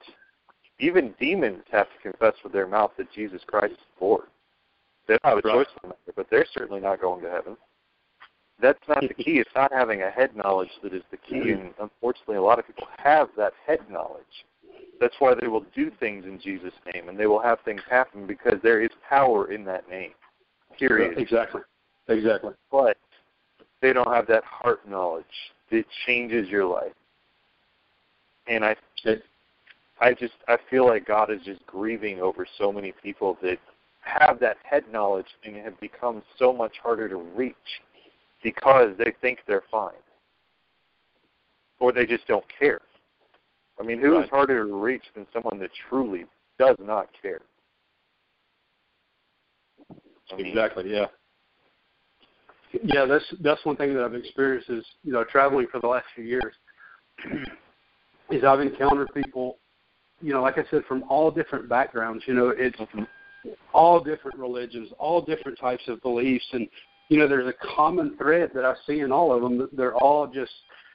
Speaker 3: even demons have to confess with their mouth that Jesus Christ is Lord. They don't have a choice in the matter, but they're certainly not going to heaven. That's not the key. It's not having a head knowledge that is the key, and unfortunately a lot of people have that head knowledge. That's why they will do things in Jesus' name, and they will have things happen because there is power in that name, period.
Speaker 4: Exactly. Exactly.
Speaker 3: But they don't have that heart knowledge that changes your life. And I, I just, I feel like God is just grieving over so many people that have that head knowledge and have become so much harder to reach because they think they're fine. Or they just don't care. I mean, who right. is harder to reach than someone that truly does not care?
Speaker 4: I mean, exactly, yeah. Yeah, that's that's one thing that I've experienced is, you know, traveling for the last few years, is I've encountered people, you know, like I said, from all different backgrounds. You know, it's mm-hmm. all different religions, all different types of beliefs. And, you know, there's a common thread that I see in all of them. That they're all just,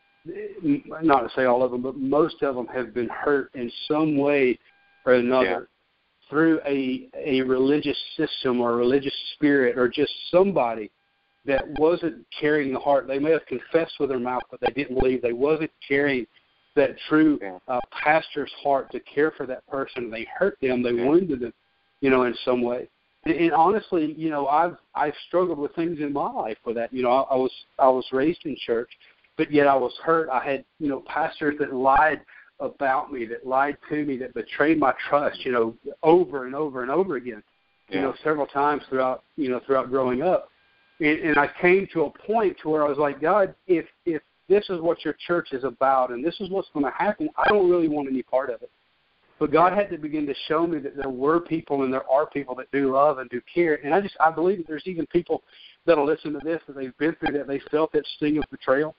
Speaker 4: not to say all of them, but most of them have been hurt in some way or another yeah. through a a religious system or a religious spirit or just somebody that wasn't carrying the heart. They may have confessed with their mouth, but they didn't believe. They wasn't carrying that true uh, pastor's heart to care for that person. They hurt them. They yeah. wounded them, you know, in some way. And, and honestly, you know, I've I've struggled with things in my life with that. You know, I, I was I was raised in church, but yet I was hurt. I had, you know, pastors that lied about me, that lied to me, that betrayed my trust, you know, over and over and over again, yeah. you know, several times throughout, you know, throughout growing up. And, and I came to a point to where I was like, God, if if this is what your church is about and this is what's going to happen, I don't really want any part of it. But God had to begin to show me that there were people and there are people that do love and do care. And I just, I believe that there's even people that'll listen to this, that they've been through that, they felt that sting of betrayal.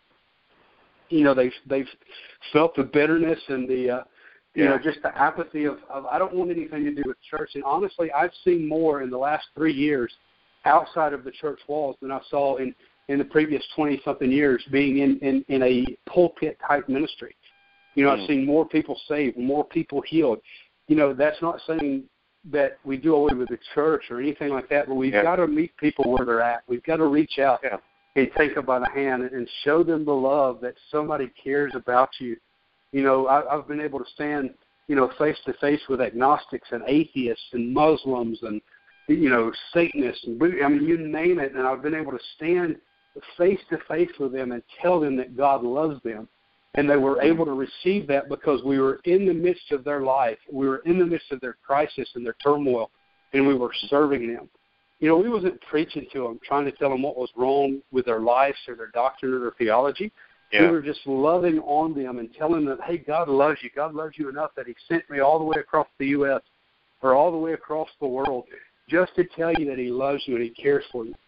Speaker 4: You know, they've, they've felt the bitterness and the, uh, you yeah. know, just the apathy of, of, I don't want anything to do with church. And honestly, I've seen more in the last three years outside of the church walls than I saw in, in the previous twenty-something years being in, in, in a pulpit-type ministry. You know, mm. I've seen more people saved, more people healed. You know, that's not saying that we do away with the church or anything like that, but we've yeah. got to meet people where they're at. We've got to reach out yeah. and take them by the hand and show them the love that somebody cares about you. You know, I, I've been able to stand, you know, face-to-face with agnostics and atheists and Muslims and, you know, Satanists. And, I mean, you name it, and I've been able to stand face-to-face with them and tell them that God loves them. And they were able to receive that because we were in the midst of their life. We were in the midst of their crisis and their turmoil, and we were serving them. You know, we wasn't preaching to them, trying to tell them what was wrong with their lives or their doctrine or their theology. Yeah. We were just loving on them and telling them, hey, God loves you. God loves you enough that he sent me all the way across the U S or all the way across the world just to tell you that he loves you and he cares for you.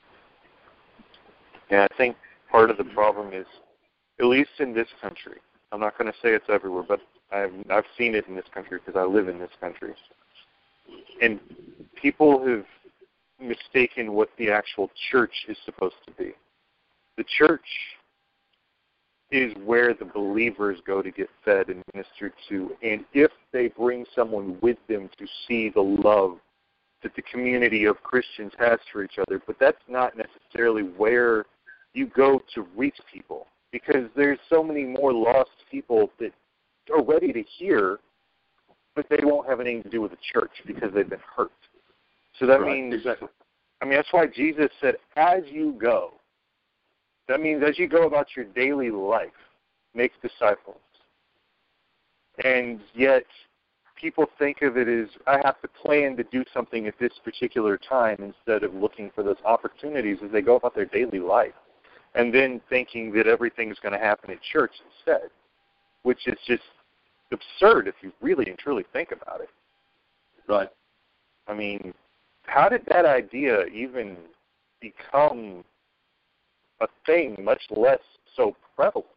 Speaker 3: Yeah, I think part of the problem is, at least in this country, I'm not going to say it's everywhere, but I've, I've seen it in this country because I live in this country. And people have mistaken what the actual church is supposed to be. The church is where the believers go to get fed and ministered to, and if they bring someone with them to see the love that the community of Christians has for each other, but that's not necessarily where you go to reach people, because there's so many more lost people that are ready to hear, but they won't have anything to do with the church because they've been hurt. So that right, means, exactly. I mean, that's why Jesus said, as you go, that means as you go about your daily life, make disciples. And yet, people think of it as, I have to plan to do something at this particular time instead of looking for those opportunities as they go about their daily life. And then thinking that everything's going to happen at church instead, which is just absurd if you really and truly think about it.
Speaker 4: Right.
Speaker 3: I mean, how did that idea even become a thing, much less so prevalent?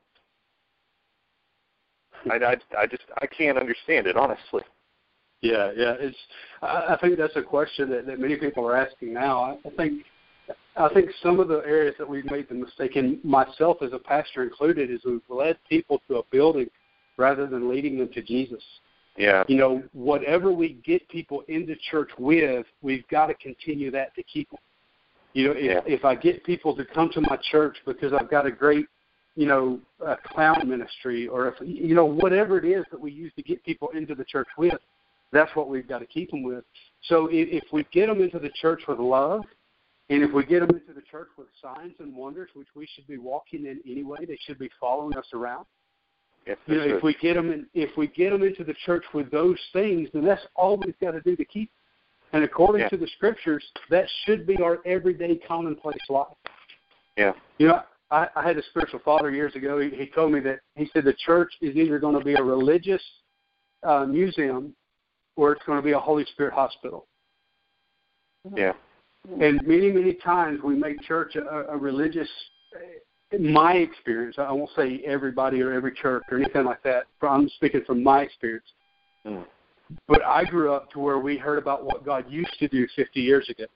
Speaker 3: I, I, I just I can't understand it, honestly.
Speaker 4: Yeah, yeah. It's. I, I think that's a question that, that many people are asking now. I, I think. I think some of the areas that we've made the mistake, and myself as a pastor included, is we've led people to a building rather than leading them to Jesus.
Speaker 3: Yeah.
Speaker 4: You know, whatever we get people into church with, we've got to continue that to keep them. You know, if, yeah. if I get people to come to my church because I've got a great, you know, a clown ministry, or if, you know, whatever it is that we use to get people into the church with, that's what we've got to keep them with. So if, if we get them into the church with love, and if we get them into the church with signs and wonders, which we should be walking in anyway, they should be following us around.
Speaker 3: Yes,
Speaker 4: you know, if we get them in, if we get them into the church with those things, then that's all we've got to do to keep them. And according
Speaker 3: yeah.
Speaker 4: to the scriptures, that should be our everyday commonplace life.
Speaker 3: Yeah.
Speaker 4: You know, I, I had a spiritual father years ago. He, he told me that, he said the church is either going to be a religious uh, museum or it's going to be a Holy Spirit hospital.
Speaker 3: Yeah.
Speaker 4: And many, many times we make church a, a religious, in my experience, I won't say everybody or every church or anything like that. I'm speaking from my experience.
Speaker 3: Mm.
Speaker 4: But I grew up to where we heard about what God used to do fifty years ago.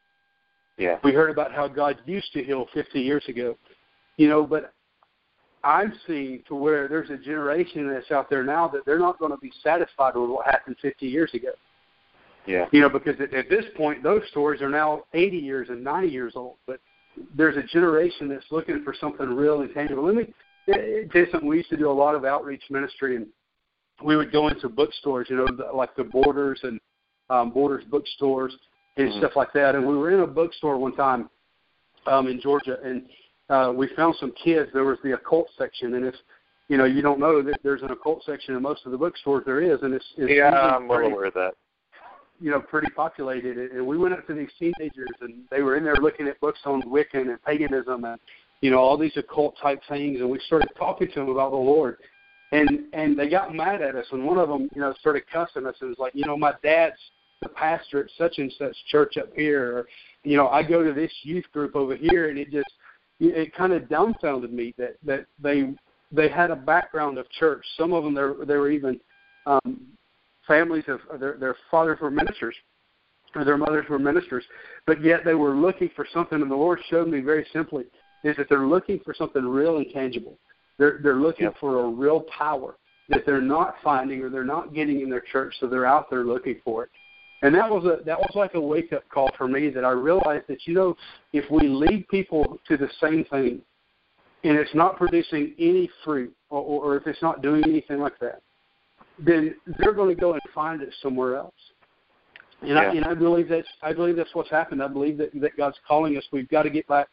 Speaker 3: Yeah.
Speaker 4: We heard about how God used to heal fifty years ago. You know, but I'm seeing to where there's a generation that's out there now that they're not going to be satisfied with what happened fifty years ago.
Speaker 3: Yeah.
Speaker 4: You know, because at, at this point, those stories are now eighty years and ninety years old. But there's a generation that's looking for something real and tangible. Let me tell you something. We used to do a lot of outreach ministry, and we would go into bookstores, you know, like the Borders and um, Borders bookstores and mm-hmm. stuff like that. And we were in a bookstore one time um, in Georgia, and uh, we found some kids. There was the occult section, and it's, you know, you don't know that there's an occult section in most of the bookstores. There is, and it's, it's
Speaker 3: yeah, I'm well
Speaker 4: pretty,
Speaker 3: aware of that.
Speaker 4: You know, pretty populated. And we went up to these teenagers, and they were in there looking at books on Wiccan and paganism and, you know, all these occult type things. And we started talking to them about the Lord. And and they got mad at us, and one of them, you know, started cussing us. It was like, you know, my dad's the pastor at such and such church up here, or, you know, I go to this youth group over here, and it just, it kind of dumbfounded me that, that they they had a background of church. Some of them, they they were even um, families of their their fathers were ministers, or their mothers were ministers, but yet they were looking for something. And the Lord showed me very simply is that they're looking for something real and tangible. They're they're looking yep. for a real power that they're not finding or they're not getting in their church, so they're out there looking for it. And that was a that was like a wake up call for me, that I realized that, you know, if we lead people to the same thing and it's not producing any fruit, or, or if it's not doing anything like that, then they're going to go and find it somewhere else. And yeah. I and I believe that's I believe that's what's happened. I believe that, that God's calling us. We've got to get back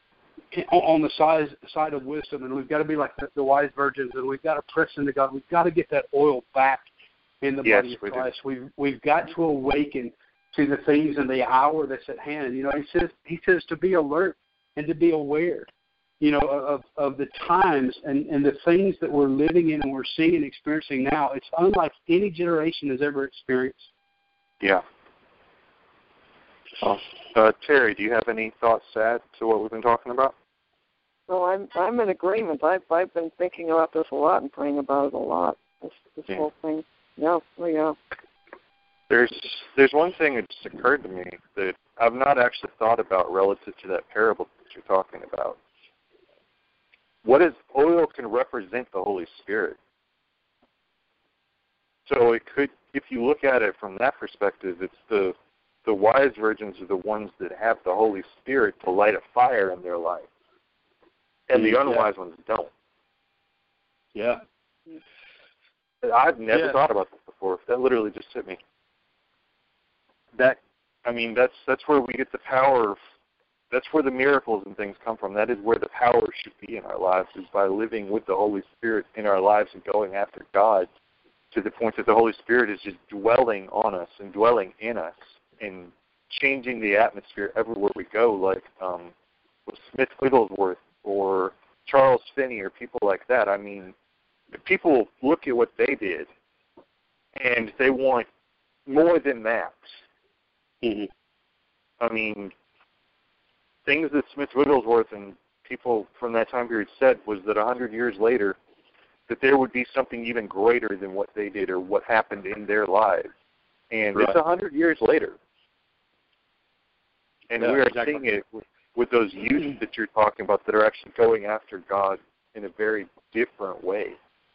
Speaker 4: on the side, side of wisdom, and we've got to be like the, the wise virgins, and we've got to press into God. We've got to get that oil back in the
Speaker 3: yes,
Speaker 4: body of
Speaker 3: we
Speaker 4: Christ. Do. We've we've got to awaken to the things in the hour that's at hand. You know, he says he says to be alert and to be aware, you know, of of the times and, and the things that we're living in and we're seeing and experiencing now. It's unlike any generation has ever experienced.
Speaker 3: Yeah. Oh. Uh, Terry, do you have any thoughts to add to what we've been talking about?
Speaker 5: No, I'm I'm in agreement. I've I've been thinking about this a lot and praying about it a lot. This this
Speaker 3: yeah.
Speaker 5: whole thing. Yeah, oh, yeah.
Speaker 3: There's there's one thing that just occurred to me that I've not actually thought about relative to that parable that you're talking about. What is oil can represent the Holy Spirit. So it could, if you look at it from that perspective, it's the the wise virgins are the ones that have the Holy Spirit to light a fire in their life, and the unwise yeah. ones don't.
Speaker 4: Yeah.
Speaker 3: I've never
Speaker 4: yeah.
Speaker 3: thought about this before. That literally just hit me. That, I mean, that's that's where we get the power of, that's where the miracles and things come from. That is where the power should be in our lives, is by living with the Holy Spirit in our lives and going after God to the point that the Holy Spirit is just dwelling on us and dwelling in us and changing the atmosphere everywhere we go, like um, with Smith Wigglesworth or Charles Finney or people like that. I mean, people look at what they did, and they want more than that.
Speaker 4: Mm-hmm.
Speaker 3: I mean, things that Smith Wigglesworth and people from that time period said was that a hundred years later, that there would be something even greater than what they did or what happened in their lives. And right. it's a hundred years later. And yeah, we are exactly. seeing it with, with those youth that you're talking about that are actually going after God in a very different way.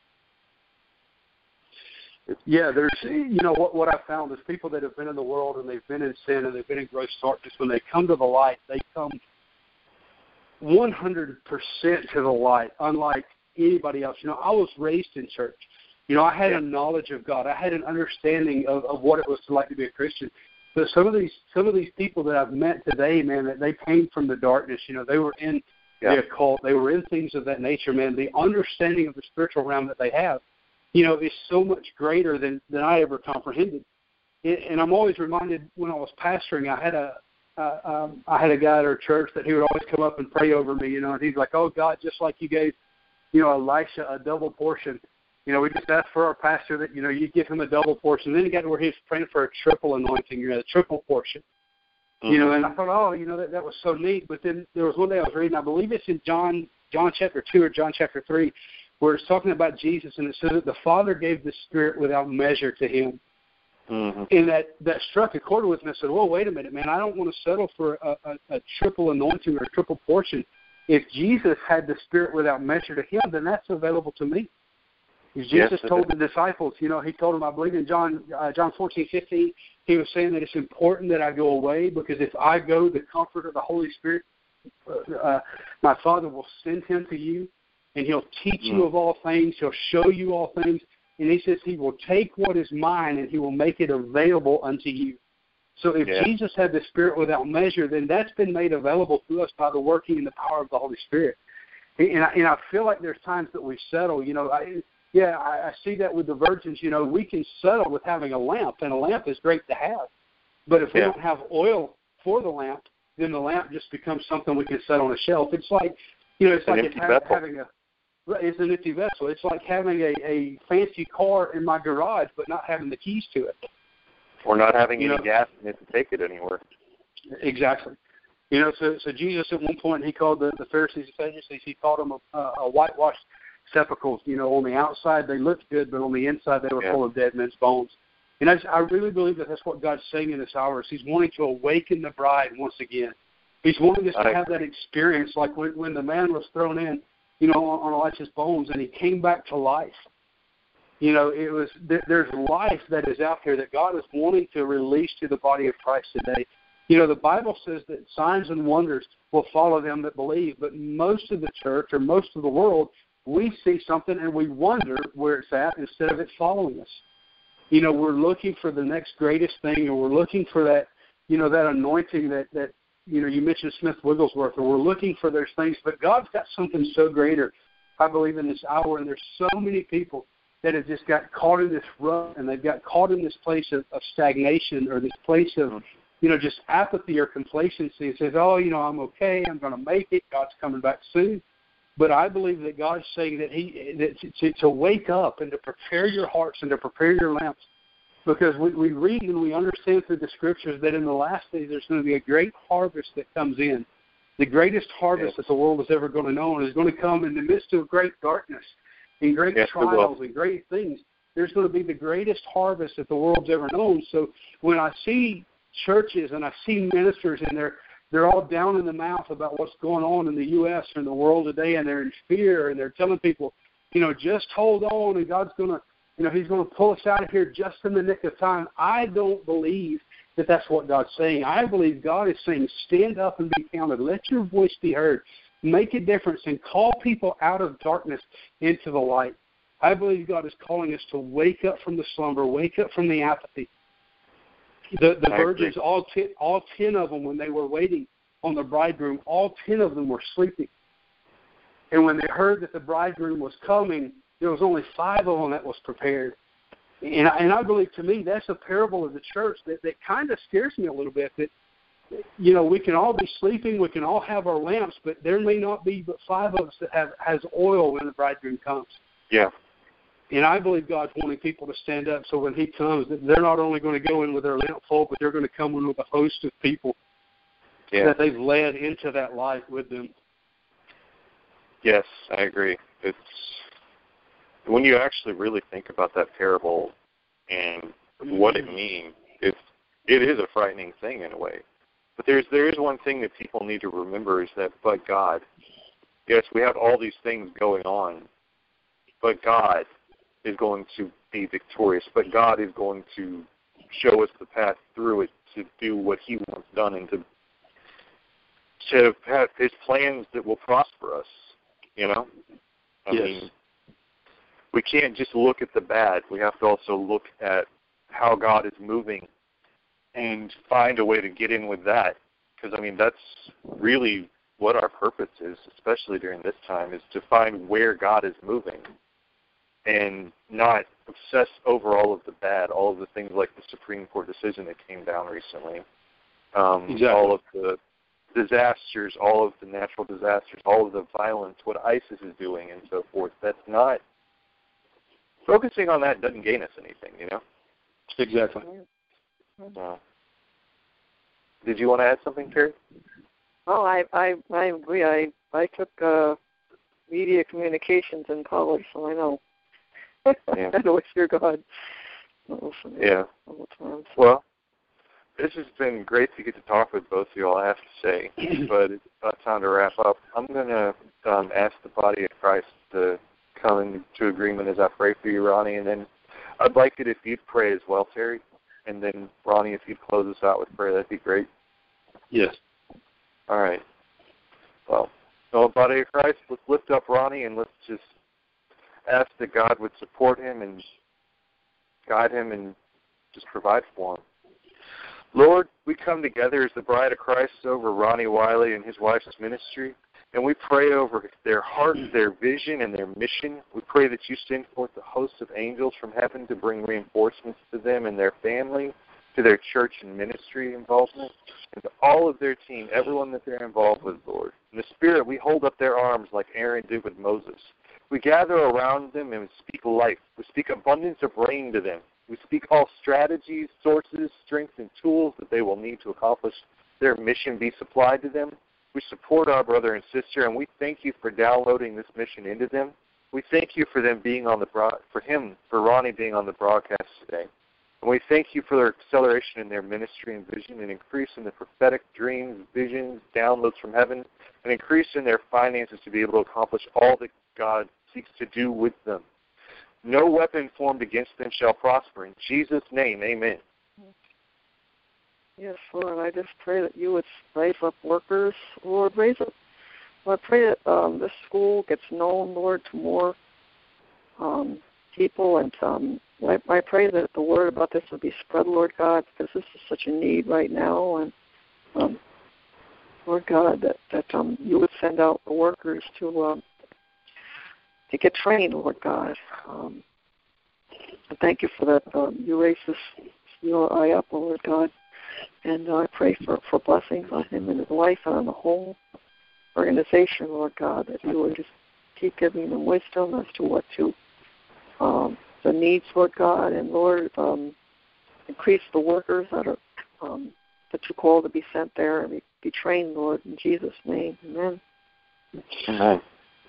Speaker 4: Yeah, there's, you know, what what I found is people that have been in the world and they've been in sin and they've been in gross darkness, when they come to the light, they come one hundred percent to the light, unlike anybody else. You know, I was raised in church. You know, I had yeah. a knowledge of God. I had an understanding of, of what it was like to be a Christian. But some of these some of these people that I've met today, man, that they came from the darkness. You know, they were in yeah. the occult. They were in things of that nature, man. The understanding of the spiritual realm that they have, you know, is so much greater than, than I ever comprehended. And I'm always reminded when I was pastoring, I had a uh, um, I had a guy at our church that he would always come up and pray over me, you know, and he's like, "Oh God, just like you gave, you know, Elisha a double portion, you know, we just asked for our pastor that, you know, you give him a double portion." And then he got to where he was praying for a triple anointing, you know, a triple portion, mm-hmm. you know. And I thought, oh, you know, that that was so neat. But then there was one day I was reading, I believe it's in John John chapter two or John chapter three, where it's talking about Jesus, and it says that the Father gave the Spirit without measure to him. Mm-hmm. And that, that struck a chord with me. I said, well, wait a minute, man. I don't want to settle for a, a, a triple anointing or a triple portion. If Jesus had the Spirit without measure to him, then that's available to me. Jesus yes, told the disciples, you know, he told them, I believe in John uh, John fourteen fifteen, he was saying that it's important that I go away, because if I go, the Comforter, the Holy Spirit, uh, my Father will send him to you, and he'll teach mm-hmm. you of all things. He'll show you all things. And he says he will take what is mine and he will make it available unto you. So if yeah. Jesus had the Spirit without measure, then that's been made available to us by the working and the power of the Holy Spirit. And I, and I feel like there's times that we settle. You know, I, yeah, I, I see that with the virgins. You know, we can settle with having a lamp, and a lamp is great to have. But if yeah. we don't have oil for the lamp, then the lamp just becomes something we can set on a shelf. It's like, you know, it's
Speaker 3: An
Speaker 4: like it's ha- having a It's an empty vessel. It's like having a, a fancy car in my garage, but not having the keys to it.
Speaker 3: Or not having
Speaker 4: you
Speaker 3: any
Speaker 4: know,
Speaker 3: gas in it to take it anywhere.
Speaker 4: Exactly. You know, so, so Jesus at one point, he called the, the Pharisees and Sadducees, he called them a, a whitewashed sepulchres. You know, on the outside they looked good, but on the inside they were yeah. full of dead men's bones. And I, I really believe that that's what God's saying in this hour. Is he's wanting to awaken the bride once again. He's wanting us to I, have that experience like when, when the man was thrown in, you know, on, on Elisha's bones, and he came back to life. You know, it was there, there's life that is out there that God is wanting to release to the body of Christ today. You know, the Bible says that signs and wonders will follow them that believe, but most of the church or most of the world, we see something and we wonder where it's at instead of it following us. You know, we're looking for the next greatest thing, or we're looking for that, you know, that anointing that, that you know, you mentioned Smith Wigglesworth, or we're looking for those things, but God's got something so greater, I believe, in this hour, and there's so many people that have just got caught in this rut, and they've got caught in this place of, of stagnation, or this place of, you know, just apathy or complacency, and says, oh, you know, I'm okay, I'm going to make it, God's coming back soon. But I believe that God's saying that He that to, to wake up and to prepare your hearts and to prepare your lamps. Because we, we read and we understand through the Scriptures that in the last days there's going to be a great harvest that comes in. The greatest harvest yes. that the world is ever going to know, and is going to come in the midst of great darkness and great yes, trials and great things. There's going to be the greatest harvest that the world's ever known. So when I see churches and I see ministers, and they're, they're all down in the mouth about what's going on in the U S or in the world today, and they're in fear, and they're telling people, you know, just hold on, and God's going to, you know, he's going to pull us out of here just in the nick of time. I don't believe that that's what God's saying. I believe God is saying, stand up and be counted. Let your voice be heard. Make a difference and call people out of darkness into the light. I believe God is calling us to wake up from the slumber, wake up from the apathy. The, the virgins, all ten, all ten of them, when they were waiting on the bridegroom, all ten of them were sleeping. And when they heard that the bridegroom was coming, there was only five of them that was prepared. And I, and I believe, to me, that's a parable of the church that, that kind of scares me a little bit, that, you know, we can all be sleeping, we can all have our lamps, but there may not be but five of us that have has oil when the bridegroom comes.
Speaker 3: Yeah.
Speaker 4: And I believe God's wanting people to stand up so when he comes, they're not only going to go in with their lamp full, but they're going to come in with a host of people yeah. that they've led into that life with them.
Speaker 3: Yes, I agree. It's when you actually really think about that parable and mm-hmm. what it means, it's, it is a frightening thing in a way. But there's there is one thing that people need to remember, is that but God, yes, we have all these things going on, but God is going to be victorious. But God is going to show us the path through it to do what he wants done and to to have His plans that will prosper us. You know, I
Speaker 4: yes.
Speaker 3: mean, we can't just look at the bad. We have to also look at how God is moving and find a way to get in with that. Because, I mean, that's really what our purpose is, especially during this time, is to find where God is moving and not obsess over all of the bad, all of the things like the Supreme Court decision that came down recently, um,
Speaker 4: exactly.
Speaker 3: all of the disasters, all of the natural disasters, all of the violence, what ISIS is doing and so forth. That's not, focusing on that doesn't gain us anything, you know?
Speaker 4: Exactly.
Speaker 3: Uh, did you want to add something, Terry?
Speaker 5: Oh, I I, I agree. I, I took uh, media communications in college, so I know.
Speaker 3: Yeah.
Speaker 5: I know it's your God.
Speaker 3: Yeah. Well, this has been great to get to talk with both of you all, I have to say, but it's about time to wrap up. I'm going to um, ask the body of Christ to come into agreement as I pray for you, Ronnie, and then I'd like it if you'd pray as well, Terry, and then, Ronnie, if you'd close us out with prayer, that'd be great.
Speaker 4: Yes.
Speaker 3: All right. Well, so body of Christ, let's lift up Ronnie and let's just ask that God would support him and guide him and just provide for him. Lord, we come together as the bride of Christ over Ronnie Wiley and his wife's ministry, and we pray over their heart, their vision, and their mission. We pray that you send forth the hosts of angels from heaven to bring reinforcements to them and their family, to their church and ministry involvement, and to all of their team, everyone that they're involved with, Lord. In the Spirit, we hold up their arms like Aaron did with Moses. We gather around them and we speak life. We speak abundance of rain to them. We speak all strategies, sources, strengths, and tools that they will need to accomplish their mission be supplied to them. We support our brother and sister, and we thank you for downloading this mission into them. We thank you for them being on the broad, for him, for Ronnie being on the broadcast today. And we thank you for their acceleration in their ministry and vision, and increase in the prophetic dreams, visions, downloads from heaven, and increase in their finances to be able to accomplish all that God seeks to do with them. No weapon formed against them shall prosper. In Jesus' name, amen.
Speaker 5: Yes, Lord, I just pray that you would raise up workers. Lord, raise up. Lord, I pray that um, this school gets known, Lord, to more um, people. And um, I, I pray that the word about this would be spread, Lord God, because this is such a need right now. And, um, Lord God, that, that um, you would send out the workers to um, to get trained, Lord God. Um, I thank you for that. Um, you raised this your eye up, Lord God. And uh, I pray for, for blessings on him and his wife and on the whole organization, Lord God, that you would just keep giving them wisdom as to what to, um, the needs, Lord God. And, Lord, um, increase the workers that are um, that you call to be sent there and be, be trained, Lord, in Jesus' name. Amen.
Speaker 3: Amen.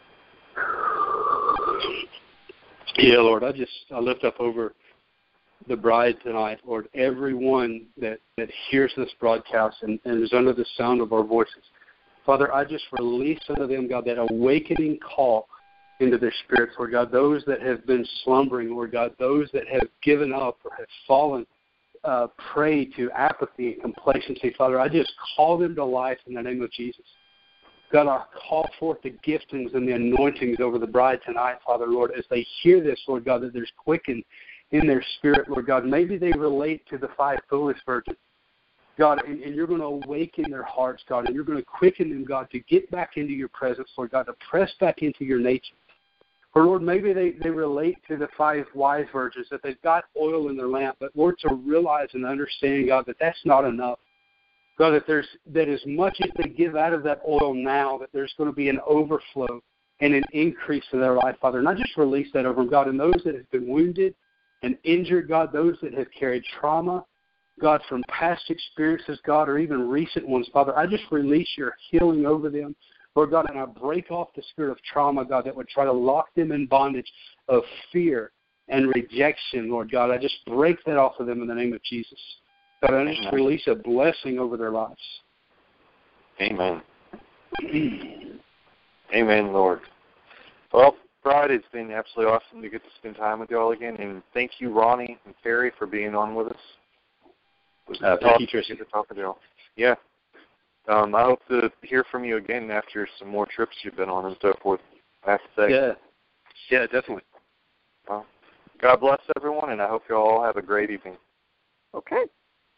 Speaker 4: Yeah, Lord, I just I lift up over the bride tonight, Lord, everyone that, that hears this broadcast and, and is under the sound of our voices. Father, I just release unto them, God, that awakening call into their spirits, Lord God, those that have been slumbering, Lord God, those that have given up or have fallen uh, prey to apathy and complacency, Father, I just call them to life in the name of Jesus. God, I call forth the giftings and the anointings over the bride tonight, Father, Lord, as they hear this, Lord God, that there's quicken in their spirit, Lord God. Maybe they relate to the five foolish virgins, God, and, and you're going to awaken their hearts, God, and you're going to quicken them, God, to get back into your presence, Lord God, to press back into your nature. Or, Lord, maybe they, they relate to the five wise virgins, that they've got oil in their lamp, but, Lord, to realize and understand, God, that that's not enough. God, that there's that as much as they give out of that oil now, that there's going to be an overflow and an increase in their life, Father. And I just release that over them, God, and those that have been wounded and injured, God, those that have carried trauma, God, from past experiences, God, or even recent ones, Father, I just release your healing over them, Lord God, and I break off the spirit of trauma, God, that would try to lock them in bondage of fear and rejection, Lord God. I just break that off of them in the name of Jesus. God, I just release a blessing over their lives.
Speaker 3: Amen. Amen, Lord. Well, Bride, it's been absolutely awesome to get to spend time with you all again, and thank you, Ronnie and Terry, for being on with us.
Speaker 4: Uh, thank you, Tristan.
Speaker 3: To talk with you all. Yeah. um, I hope to hear from you again after some more trips you've been on and so forth. I have to say.
Speaker 4: Yeah, yeah, definitely.
Speaker 3: Well, God bless everyone, and I hope you all have a great evening.
Speaker 5: Okay.